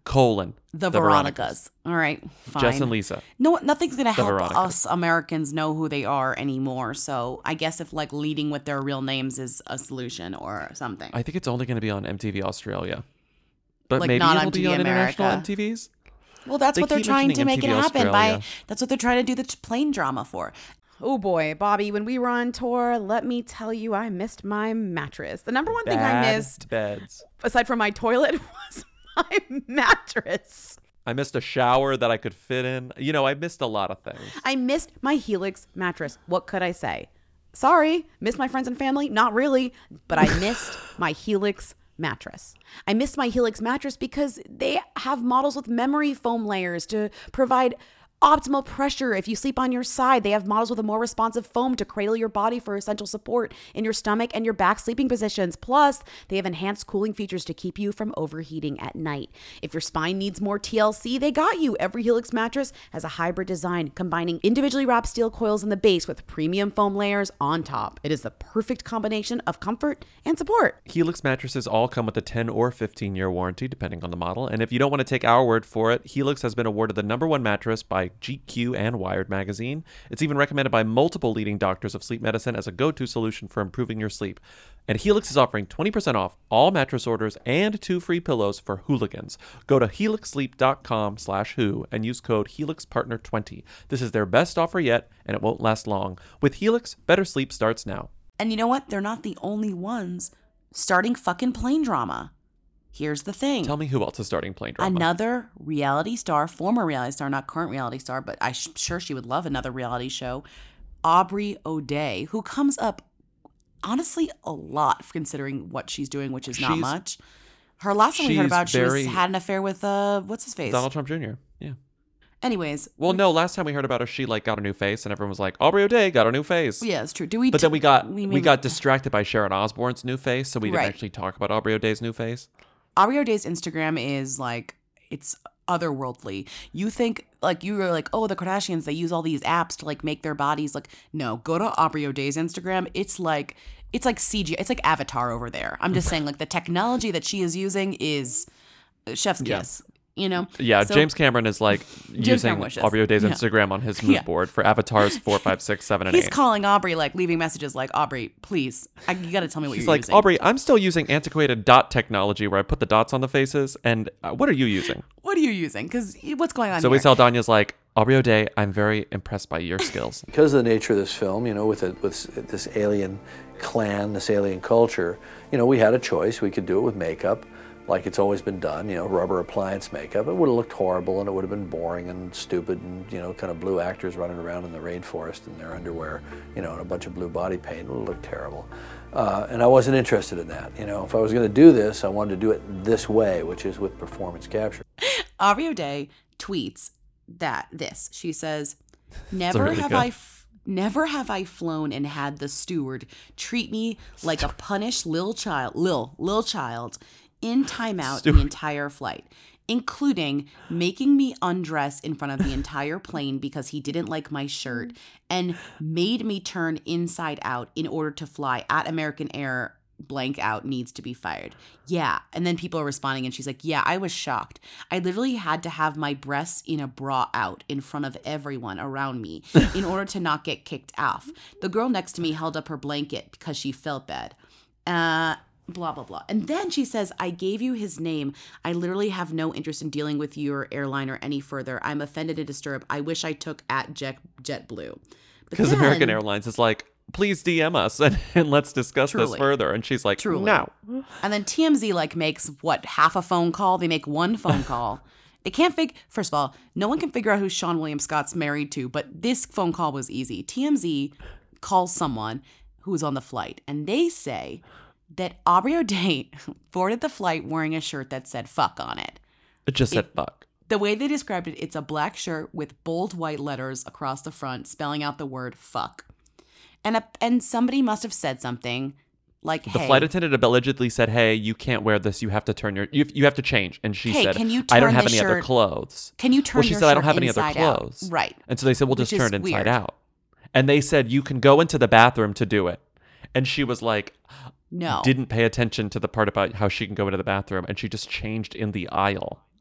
colon. The, the Veronicas. Veronicas. All right, fine. Jess and Lisa. No, nothing's going to help Veronicas. us Americans know who they are anymore. So I guess if like leading with their real names is a solution or something. I think it's only going to be on M T V Australia. But like maybe not it'll on be T V on international America. M T Vs. Well, that's They what they're keep trying to mentioning make it M T V happen Australia. by. That's what they're trying to do the plane drama for. Oh boy, Bobby, when we were on tour, let me tell you, I missed my mattress. The number one thing I Bad missed, beds. aside from my toilet, was my mattress. I missed a shower that I could fit in. You know, I missed a lot of things. I missed my Helix mattress. What could I say? Sorry, missed my friends and family? Not really, but I missed my Helix mattress. I missed my Helix mattress because they have models with memory foam layers to provide optimal pressure if you sleep on your side. They have models with a more responsive foam to cradle your body for essential support in your stomach and your back sleeping positions. Plus, they have enhanced cooling features to keep you from overheating at night. If your spine needs more T L C, they got you. Every Helix mattress has a hybrid design, combining individually wrapped steel coils in the base with premium foam layers on top. It is the perfect combination of comfort and support. Helix mattresses all come with a ten or fifteen year warranty, depending on the model. And if you don't want to take our word for it, Helix has been awarded the number one mattress by G Q and Wired magazine. It's even recommended by multiple leading doctors of sleep medicine as a go-to solution for improving your sleep. And Helix is offering twenty percent off all mattress orders and two free pillows for hooligans. Go to helix sleep dot com slash who and use code helix partner twenty. This is their best offer yet, and it won't last long. With Helix, better sleep starts now. And you know what? They're not the only ones starting fucking plane drama. Here's the thing. Tell me who else is starting plane drama. Another reality star, former reality star, not current reality star, but I'm sure she would love another reality show. Aubrey O'Day, who comes up, honestly, a lot considering what she's doing, which is not She's- much. Her last one we heard she's about, she very- was, had an affair with, uh, what's his face? Donald Trump Junior Yeah. Anyways. Well, no, last time we heard about her, she like got a new face, and everyone was like, Aubrey O'Day got a new face. Yeah, it's true. Do we? But then we got we, we got distracted by Sharon Osbourne's new face, so we didn't Right. actually talk about Aubrey O'Day's new face. Aubrey O'Day's Instagram is like, it's otherworldly. You think like you were like, oh, the Kardashians, they use all these apps to like make their bodies like, no, go to Aubrey O'Day's Instagram. It's like, it's like C G I. It's like Avatar over there. I'm just saying like the technology that she is using is chef's kiss. Yeah. You know? Yeah, So- James Cameron is like using Cameron wishes. Aubrey O'Day's Yeah. Instagram on his mood Yeah. board for avatars four, five, six, seven, and He's eight. calling Aubrey, like leaving messages like, Aubrey, please, I, you got to tell me what He's you're like, using. Aubrey, I'm still using antiquated dot technology where I put the dots on the faces, and uh, what are you using? What are you using? Because what's going on So here? we Saldanha's like, Aubrey O'Day, I'm very impressed by your skills. Because of the nature of this film, you know, with it, with this alien clan, this alien culture, you know, we had a choice. We could do it with makeup, like it's always been done, you know, rubber appliance makeup. It would have looked horrible, and it would have been boring and stupid, and, you know, kind of blue actors running around in the rainforest in their underwear, you know, and a bunch of blue body paint. It would have looked terrible. Uh, and I wasn't interested in that. You know, if I was going to do this, I wanted to do it this way, which is with performance capture. Aubrey O'Day tweets that this. She says, "Never really have good. I, f- never have I flown and had the steward treat me like a punished lil child, lil lil child, in timeout Steward. the entire flight, including making me undress in front of the entire plane because he didn't like my shirt and made me turn inside out in order to fly at American Air." Blank out needs to be fired. Yeah. And then people are responding and she's like, yeah, I was shocked. I literally had to have my breasts in a bra out in front of everyone around me in order to not get kicked off. The girl next to me held up her blanket because she felt bad. Uh, blah, blah, blah. And then she says, I gave you his name. I literally have no interest in dealing with your airline or any further. I'm offended and disturbed. I wish I took at Jet JetBlue. But Because then- American Airlines is like, please D M us and, and let's discuss Truly. this further. And she's like, Truly. no. And then T M Z like makes what, half a phone call? They make one phone call. They can't figure, first of all, no one can figure out who Sean William Scott's married to, but this phone call was easy. T M Z calls someone who's on the flight and they say that Aubrey O'Day boarded the flight wearing a shirt that said fuck on it. It just said It- fuck. The way they described it, it's a black shirt with bold white letters across the front spelling out the word fuck. And a, and somebody must have said something like, The hey, flight attendant allegedly said, hey, you can't wear this. You have to turn your, you, you have to change. And she Hey, said, can you I don't turn have the any other shirt- clothes. Can you turn Well, she your said, I don't shirt have any other inside out?" clothes. Right. And so they said, we'll just Which is turn inside weird. out. And they said, you can go into the bathroom to do it. And she was like, No. didn't pay attention to the part about how she can go into the bathroom. And she just changed in the aisle.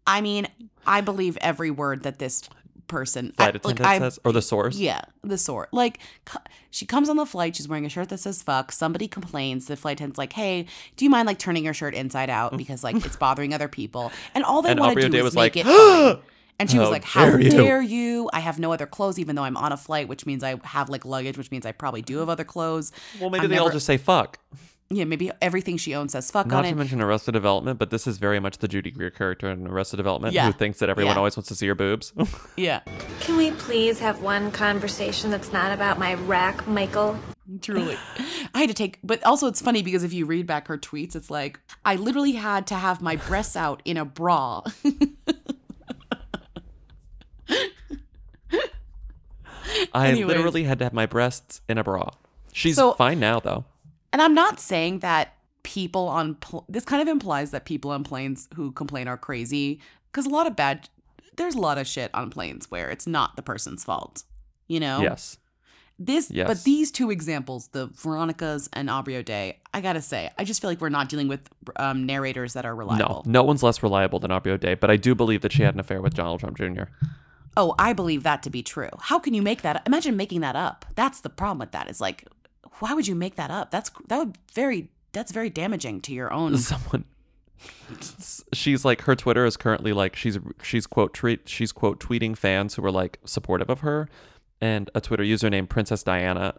I mean, I believe every word that this person Flight I, attendant like, I, says, or the source. Yeah, the source. Like, c- she comes on the flight. She's wearing a shirt that says "fuck." Somebody complains. The flight attendant's like, "Hey, do you mind like turning your shirt inside out because like it's bothering other people?" And all they And want to Aubrey do O'Day is was make like, it fun. And she was How like, "How dare you." dare you? I have no other clothes, even though I'm on a flight, which means I have like luggage, which means I probably do have other clothes." Well, maybe I'm they all never- just say fuck. Yeah, maybe everything she owns says "fuck" Not on to it. mention Arrested Development, but this is very much the Judy Greer character in Arrested Development Yeah. who thinks that everyone Yeah. always wants to see her boobs. Yeah. Can we please have one conversation that's not about my rack, Michael? Truly. I had to take, but also it's funny because if you read back her tweets, it's like, I literally had to have my breasts out in a bra. I Anyways. literally had to have my breasts in a bra. She's So- fine now, though. And I'm not saying that people on, pl- this kind of implies that people on planes who complain are crazy because a lot of bad, there's a lot of shit on planes where it's not the person's fault, you know? Yes. This, Yes. but these two examples, the Veronica's and Aubrey O'Day, I gotta say, I just feel like we're not dealing with um, narrators that are reliable. No, no one's less reliable than Aubrey O'Day, but I do believe that she had an affair with Donald Trump Junior Oh, I believe that to be true. How can you make that? Imagine making that up. That's the problem with that. Is like, why would you make that up? That's that would very that's very damaging to your own. Someone, she's like, her Twitter is currently like, she's she's quote tweet she's quote tweeting fans who were like supportive of her, and a Twitter user named Princess Diana.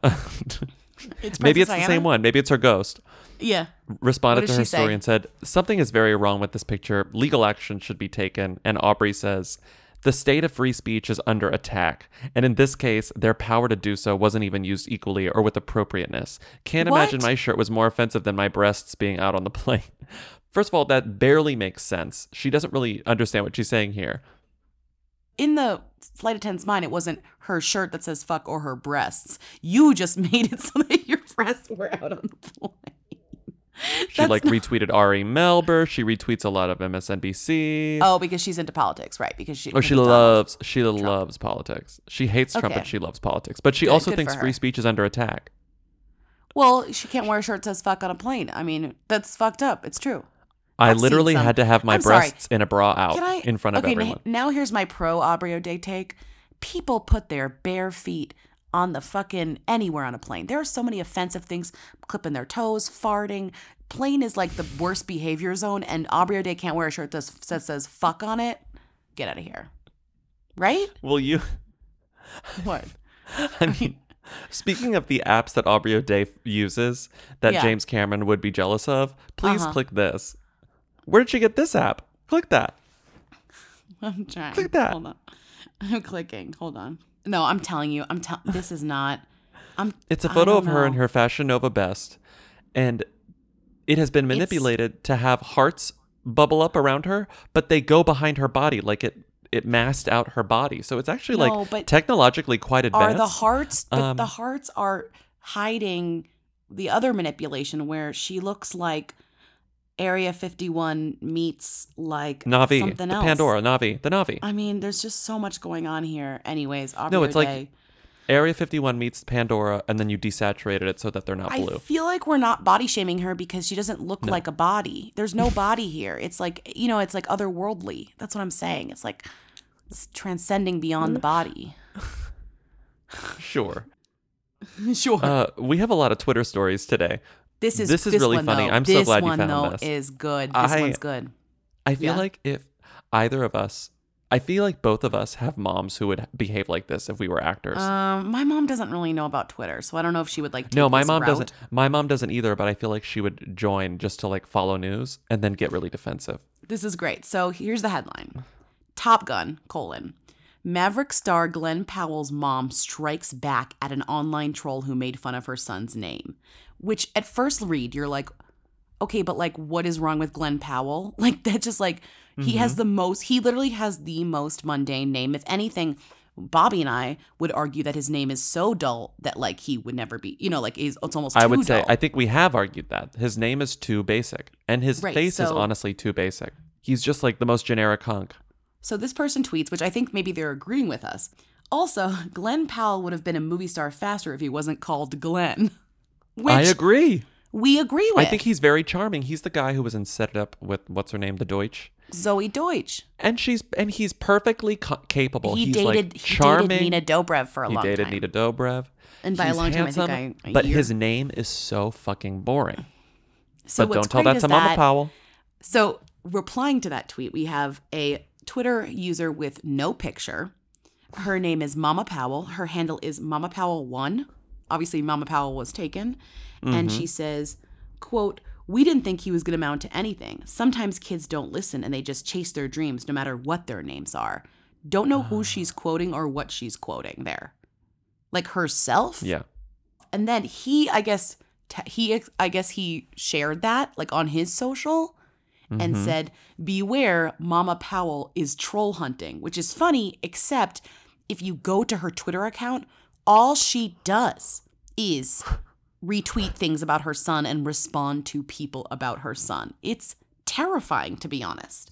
It's Maybe Princess it's the Diana? same one. Maybe it's her ghost. Yeah. Responded What to does her she say? story and said, something is very wrong with this picture. Legal action should be taken. And Aubrey says, the state of free speech is under attack. And in this case, their power to do so wasn't even used equally or with appropriateness. Can't imagine What? my shirt was more offensive than my breasts being out on the plane. First of all, that barely makes sense. She doesn't really understand what she's saying here. In the flight attendant's mind, it wasn't her shirt that says "fuck" or her breasts. You just made it so that your breasts were out on the plane. She That's like not- retweeted Ari Melber. She retweets a lot of M S N B C. Oh, because she's into politics, right? Because she. Or she because of loves she loves politics. She hates Trump, Okay. but she loves politics. But she Good- also good thinks for free her. speech is under attack. Well, she can't wear a shirt that says "fuck" on a plane. I mean, that's fucked up. It's true. I I've seen literally some- had to have my I'm sorry. breasts in a bra out Can I, in front of okay, n- everyone. now here's my pro Aubrey O'Day take. People put their bare feet on the fucking anywhere on a plane. There are so many offensive things, clipping their toes, farting. Plane is like the worst behavior zone, and Aubrey O'Day can't wear a shirt that says, that says "fuck" on it. Get out of here. Right? Will you? What? I mean, speaking of the apps that Aubrey O'Day f- uses that Yeah. James Cameron would be jealous of, please Uh-huh. click this. Where did you get this app? Click that. I'm trying. Click that. Hold on. I'm clicking. Hold on. No, I'm telling you. I'm telling. This is not. I'm. It's a I photo don't of her in know. her Fashion Nova best, and it has been manipulated to have hearts bubble up around her, but they go behind her body, like it it masked out her body. So it's actually No, like but technologically quite advanced. Are the hearts? But Um, the hearts are hiding the other manipulation where she looks like Area fifty-one meets like Navi, something the else. Pandora, Navi, the Navi. I mean, there's just so much going on here. Anyways, Aubrey No, it's O'Day. like Area fifty-one meets Pandora, and then you desaturated it so that they're not I blue. feel like we're not body shaming her because she doesn't look No. like a body. There's no body here. It's like, you know, it's like otherworldly. That's what I'm saying. It's like it's transcending beyond the body. Sure. Sure. Uh, we have a lot of Twitter stories today. This is this is this really one, funny. though. I'm so This glad you one, found though, this. is good. This I- one's good. I feel Yeah. like if either of us, I feel like both of us have moms who would behave like this if we were actors. Um, my mom doesn't really know about Twitter, so I don't know if she would like. Take no, my this mom route. doesn't. My mom doesn't either. But I feel like she would join just to like follow news and then get really defensive. This is great. So here's the headline: Top Gun: colon Maverick star Glenn Powell's mom strikes back at an online troll who made fun of her son's name. Which at first read, you're like, okay, but like, what is wrong with Glenn Powell? Like, that's just like, he has Mhm. the most, he literally has the most mundane name. If anything, Bobby and I would argue that his name is so dull that like he would never be, you know, like it's, it's almost I too would say dull. I think we have argued that his name is too basic and his Right, face is so- honestly too basic. He's just like the most generic hunk. So this person tweets, which I think maybe they're agreeing with us. Also, Glenn Powell would have been a movie star faster if he wasn't called Glenn. Which I agree. we agree with. I think he's very charming. He's the guy who was in Set It Up with what's her name, the Deutsch. Zoe Deutsch. And she's and he's perfectly co- capable. He he's dated like he charming. dated Nina Dobrev for a he long dated time. Nina Dobrev. And by He's a long time, handsome, I think I. A but year. his name is so fucking boring. So but what's don't tell great that is to Mama that- Powell. So replying to that tweet, we have a Twitter user with no picture. Her name is Mama Powell. Her handle is Mama Powell one. Obviously, Mama Powell was taken. And Mhm. she says, quote, "We didn't think he was going to amount to anything. Sometimes kids don't listen and they just chase their dreams no matter what their names are." Don't know who she's quoting or what she's quoting there. Like herself? Yeah. And then he, I guess, t- he, I guess he shared that like on his social and Mhm. said, "Beware, Mama Powell is troll hunting," which is funny, except if you go to her Twitter account, all she does is retweet things about her son and respond to people about her son. It's terrifying, to be honest.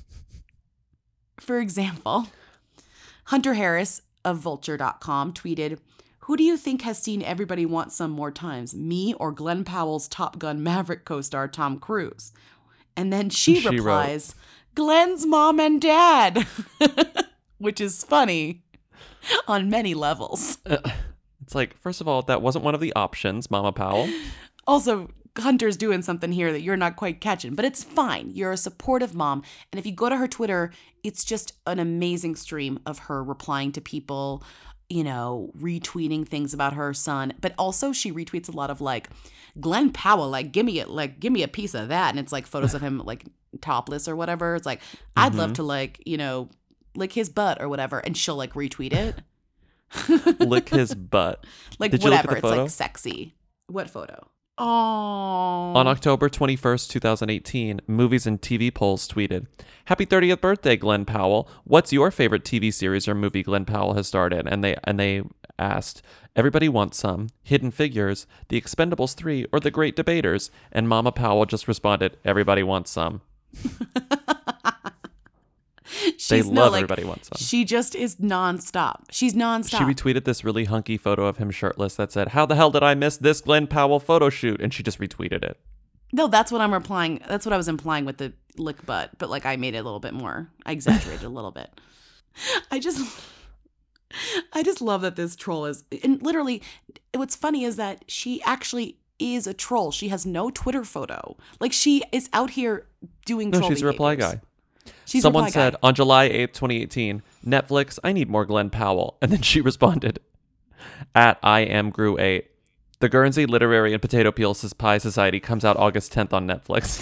For example, Hunter Harris of vulture dot com tweeted, "Who do you think has seen Everybody Wants Some more times, me or Glenn Powell's Top Gun Maverick co-star Tom Cruise?" And then she, She wrote- replies, "Glenn's mom and dad," which is funny on many levels. It's like, first of all, that wasn't one of the options, Mama Powell. Also, Hunter's doing something here that you're not quite catching, but it's fine. You're a supportive mom. And if you go to her Twitter, it's just an amazing stream of her replying to people, you know, retweeting things about her son. But also she retweets a lot of like, Glenn Powell, like, give me a, like, give me a piece of that. And it's like photos of him like topless or whatever. It's like, I'd love Mhm. to like, you know, lick his butt or whatever. And she'll like retweet it. Lick his butt. Like Did you look at whatever. the It's photo? like sexy. What photo? Oh. On October twenty-first, twenty eighteen, Movies and T V Polls tweeted, "Happy thirtieth birthday, Glenn Powell. What's your favorite T V series or movie Glenn Powell has starred in?" And they and they asked, "Everybody Wants Some, Hidden Figures, The Expendables three, or The Great Debaters?" And Mama Powell just responded, "Everybody Wants Some." They She's love no, like, Everybody Wants Some. She just is nonstop. She's nonstop. She retweeted this really hunky photo of him shirtless that said, "How the hell did I miss this Glenn Powell photo shoot?" And she just retweeted it. No, that's what I'm replying. That's what I was implying with the lick butt, but like I made it a little bit more. I exaggerated a little bit. I just, I just love that this troll is, and literally, what's funny is that she actually is a troll. She has no Twitter photo. Like she is out here doing. No, troll she's a reply behaviors. guy. She's a Someone reply said guy. on July eighth, twenty eighteen, Netflix, "I need more Glenn Powell." And then she responded, at I am Gru eight, "The Guernsey Literary and Potato Peel Pie Society comes out August tenth on Netflix."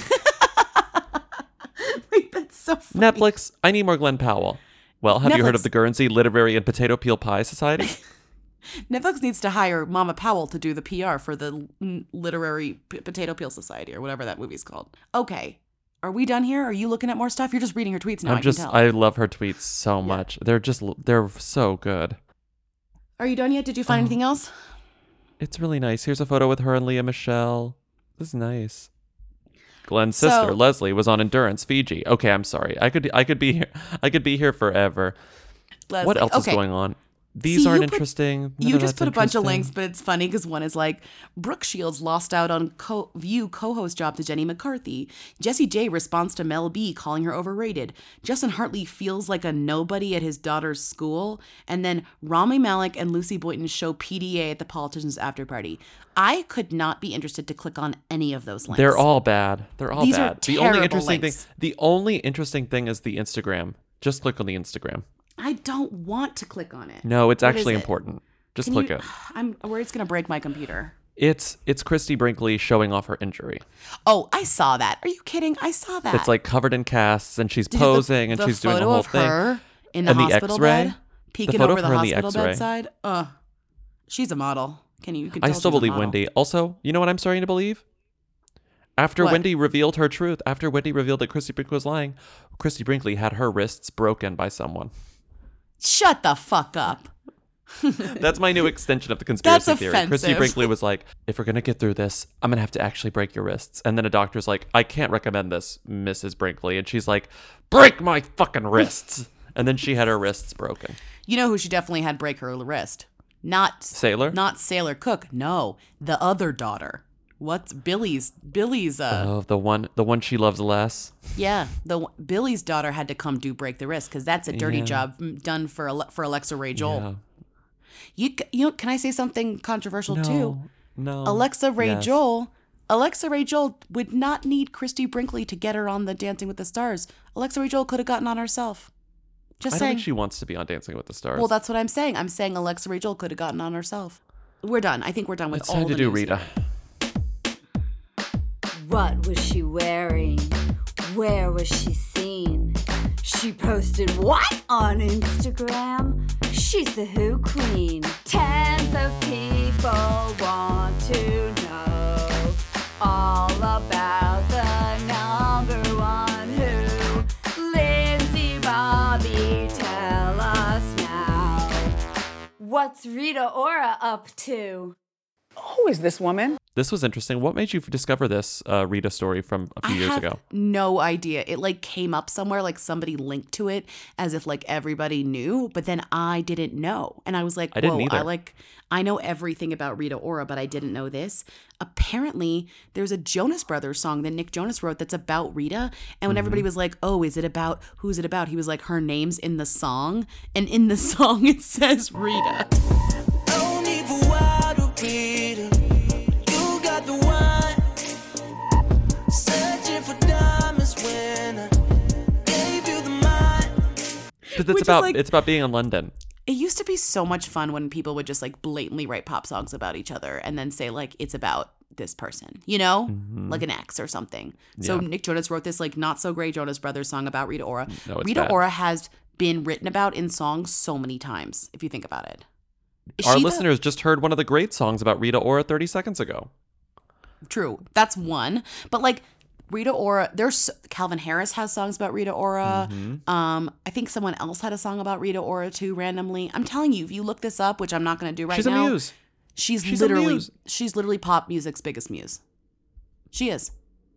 Wait, that's so funny. Netflix, "I need more Glenn Powell." Well, have you heard Netflix- of the Guernsey Literary and Potato Peel Pie Society? Netflix needs to hire Mama Powell to do the P R for the mm, Literary P- Potato Peel Society or whatever that movie's called. Okay. Are we done here? Are you looking at more stuff? You're just reading her tweets now. I'm I just, can tell. I love her tweets so much. They're just, they're so good. Are you done yet? Did you find Oh. anything else? It's really nice. Here's a photo with her and Leah Michelle. This is nice. Glenn's So- sister, Leslie, was on Endurance, Fiji. Okay, I'm sorry. I could I could be here. I could be here forever. Leslie, What else okay. is going on? These See, aren't you put- interesting. None You of just that's put a bunch of interesting. links, but it's funny because one is like Brooke Shields lost out on co- View co-host job to Jenny McCarthy. Jessie J responds to Mel B calling her overrated. Justin Hartley feels like a nobody at his daughter's school, and then Rami Malek and Lucy Boynton show P D A at the politician's after party. I could not be interested to click on any of those links. They're all bad. They're all These are bad. The only terrible interesting links. thing. The only interesting thing is the Instagram. Just click on the Instagram. I don't want to click on it. No, it's What actually is it? important. Just Can click you- it. I'm worried it's gonna break my computer. It's it's Christy Brinkley showing off her injury. Oh, I saw that. Are you kidding? I saw that. It's like covered in casts, and she's Did you- the- posing, and the she's doing the photo whole of thing. her in the and hospital the X-ray, bed, peeking the photo over of the her in the hospital X-ray. bedside. Ugh, she's a model. Can you? you can I tell still she's a believe model. Wendy. Also, you know what I'm starting to believe? After What? Wendy revealed her truth, after Wendy revealed that Christy Brinkley was lying, Christy Brinkley had her wrists broken by someone. Shut the fuck up. That's my new extension of the conspiracy That's theory. offensive. Christy Brinkley was like, "If we're gonna get through this, I'm gonna have to actually break your wrists." And then a doctor's like, "I can't recommend this, Missus Brinkley." And she's like, "Break my fucking wrists." And then she had her wrists broken. You know who she definitely had break her wrist? Not Sailor? Not Sailor Cook. No, the other daughter. what's Billy's Billy's uh Oh, the one the one she loves less. yeah, the Billy's daughter had to come do Break the Wrist because that's a dirty Yeah. job done for Ale- for Alexa Ray Joel. Yeah. You c- you know, can I say something controversial No, too? no. Alexa Ray Yes. Joel, Alexa Ray Joel would not need Christy Brinkley to get her on the Dancing with the Stars. Alexa Ray Joel could have gotten on herself. Just I don't saying. think she wants to be on Dancing with the Stars. Well, that's what I'm saying. I'm saying Alexa Ray Joel could have gotten on herself. We're done. I think we're done with it's all time the to do news. Rita. What was she wearing? Where was she seen? She posted what on Instagram? She's the Who Queen. Tens of people want to know all about the number one Who. Lindsay, Bobby, tell us now. What's Rita Ora up to? Who is this woman? This was interesting. What made you discover this uh, Rita story from a few I years have ago? no idea. It like came up somewhere, like somebody linked to it as if like everybody knew, but then I didn't know. And I was like, I didn't whoa, either. I like, I know everything about Rita Ora, but I didn't know this. Apparently, there's a Jonas Brothers song that Nick Jonas wrote that's about Rita. And when Mhm. everybody was like, oh, is it about, who's it about? He was like, her name's in the song. And in the song, it says Rita. Because it's Which is about like- it's about being in London. It used to be so much fun when people would just like blatantly write pop songs about each other and then say like it's about this person, you know, Mhm. like an ex or something. So Yeah. Nick Jonas wrote this like not so great Jonas Brothers song about Rita Ora. No, it's Rita bad. Ora has been written about in songs so many times, if you think about it. Is Our she the- listeners just heard one of the great songs about Rita Ora thirty seconds ago. True, that's one. But like Rita Ora, there's Calvin Harris has songs about Rita Ora. Mhm. Um, I think someone else had a song about Rita Ora too randomly. I'm telling you, if you look this up, which I'm not going to do right She's a now, muse. she's, She's a literally muse. she's literally pop music's biggest muse. She is.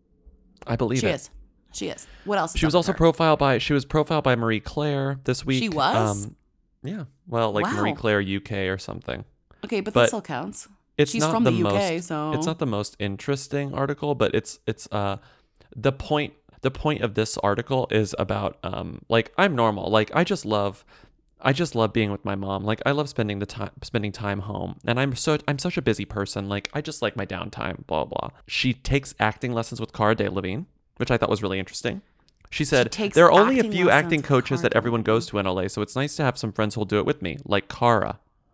I believe She it. is. She is. What else? is She was up also with her? profiled by she was profiled by Marie Claire this week. She was? Um, yeah. Well, like Marie Wow. Claire U K or something. Okay, but, but that still counts. It's She's not from the, the, U K, most, so it's not the most interesting article, but it's it's uh the point the point of this article is about um like I'm normal. Like I just love I just love being with my mom. Like I love spending the time spending time home. And I'm so I'm such a busy person. Like I just like my downtime, blah blah. She takes acting lessons with Cara Delevingne, which I thought was really interesting. She said takes there are only a acting few lessons acting with coaches Cara that everyone goes to in L A, so it's nice to have some friends who'll do it with me, like Cara.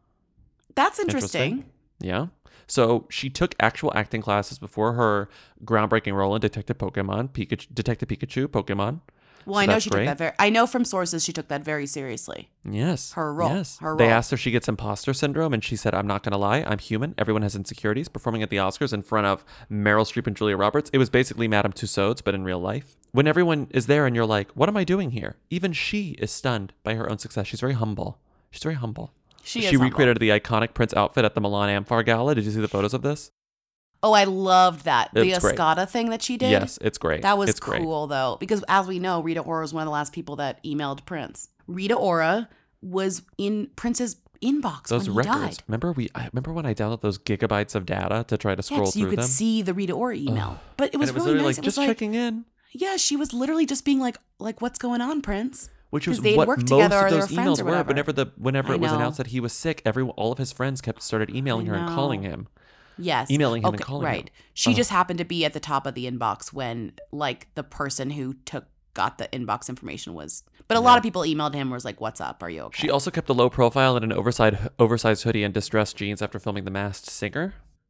that's interesting. Yeah. So she took actual acting classes before her groundbreaking role in Detective Pokemon, Pikachu, Detective Pikachu, Pokemon. Well, So I know that's she great. took that very. I know from sources she took that very seriously. Yes. Her role. Yes. Her They role. asked if she gets imposter syndrome, and she said, I'm not going to lie. I'm human. Everyone has insecurities. Performing at the Oscars in front of Meryl Streep and Julia Roberts, it was basically Madame Tussauds, but in real life. When everyone is there and you're like, what am I doing here? Even she is stunned by her own success. She's very humble. She's very humble. She She is humble. recreated the iconic Prince outfit at the Milan Amphar Gala. Did you see the photos of this? Oh, I loved that. The It's great. Escada thing that she did. Yes, it's great. That was It's great. cool, though, because as we know, Rita Ora was one of the last people that emailed Prince. Rita Ora was in Prince's inbox Those when he records. died. Remember we? I remember when I downloaded those gigabytes of data to try to scroll Yeah, so you through could them. see the Rita Ora email. But it was, and it was really literally nice. like It was just like, checking in, yeah, she was literally just being like, like, what's going on, Prince? which was 'Cause they'd what worked most together of or they those were friends emails or were. whatever. Whenever the whenever I it was know. announced that he was sick, every all of his friends kept started emailing her and know. calling him. Yes. Emailing him and Okay, calling right. him. She Ugh. just happened to be at the top of the inbox when like the person who took got the inbox information was. But a lot of people emailed him was like, "What's up? Are you okay?" She also kept a low profile in an oversized oversized hoodie and distressed jeans after filming The Masked Singer.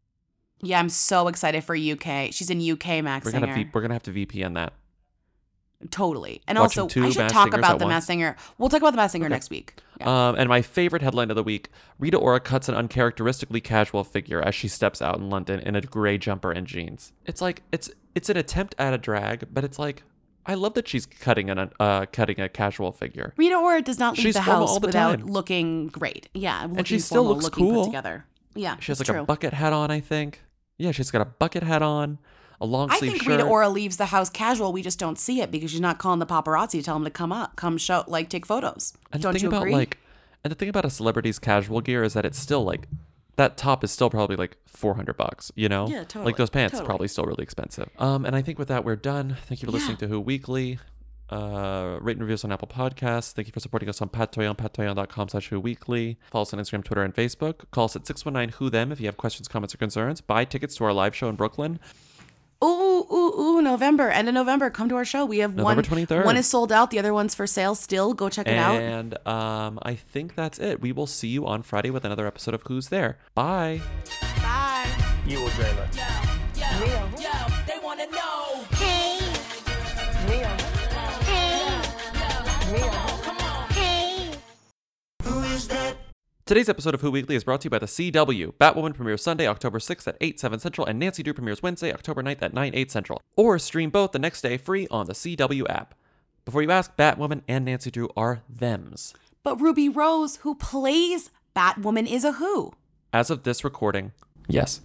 Yeah, I'm so excited for U K. She's in U K Max We're Singer. gonna v- we're gonna have to V P N that. Totally. And Watching also, two I should Masked talk Singers about at the once. Masked Singer. We'll talk about the Masked Singer Okay. next week. Um, and my favorite headline of the week: Rita Ora cuts an uncharacteristically casual figure as she steps out in London in a gray jumper and jeans. It's like it's it's an attempt at a drag, but it's like I love that she's cutting an uh cutting a casual figure. Rita Ora does not leave She's the formal house all the without time. looking great. Yeah, looking and she still formal, looks looking cool. put together. Yeah, She has it's like true. a bucket hat on, I think. Yeah, she's got a bucket hat on, a long I sleeve think shirt. Rita Ora leaves the house casual. We just don't see it because she's not calling the paparazzi to tell them to come up, come show, like take photos. and don't the thing you about agree? like, and the thing about a celebrity's casual gear is that it's still like that top is still probably like four hundred bucks, you know? Yeah, totally. Like those pants totally. probably still really expensive. Um, and I think with that, we're done. Thank you for listening Yeah. to Who Weekly. Uh, rate and review us on Apple Podcasts. Thank you for supporting us on Patreon, patreon.com slash Who Weekly. Follow us on Instagram, Twitter, and Facebook. Call us at six one nine Who Them if you have questions, comments, or concerns. Buy tickets to our live show in Brooklyn. Ooh, ooh, ooh, November. End of November. Come to our show. We have November one. twenty-third. One is sold out. The other one's for sale still. Go check it out. And um, I think that's it. We will see you on Friday with another episode of Who's There. Bye. Bye. You will dream it. Mia. They want to know. Hey, Mia. hey, Mia. hey. Today's episode of Who Weekly is brought to you by the C W. Batwoman premieres Sunday, October sixth at eight, seven Central, and Nancy Drew premieres Wednesday, October ninth at nine, eight Central. Or stream both the next day free on the C W app. Before you ask, Batwoman and Nancy Drew are thems. But Ruby Rose, who plays Batwoman, is a who? As of this recording, yes.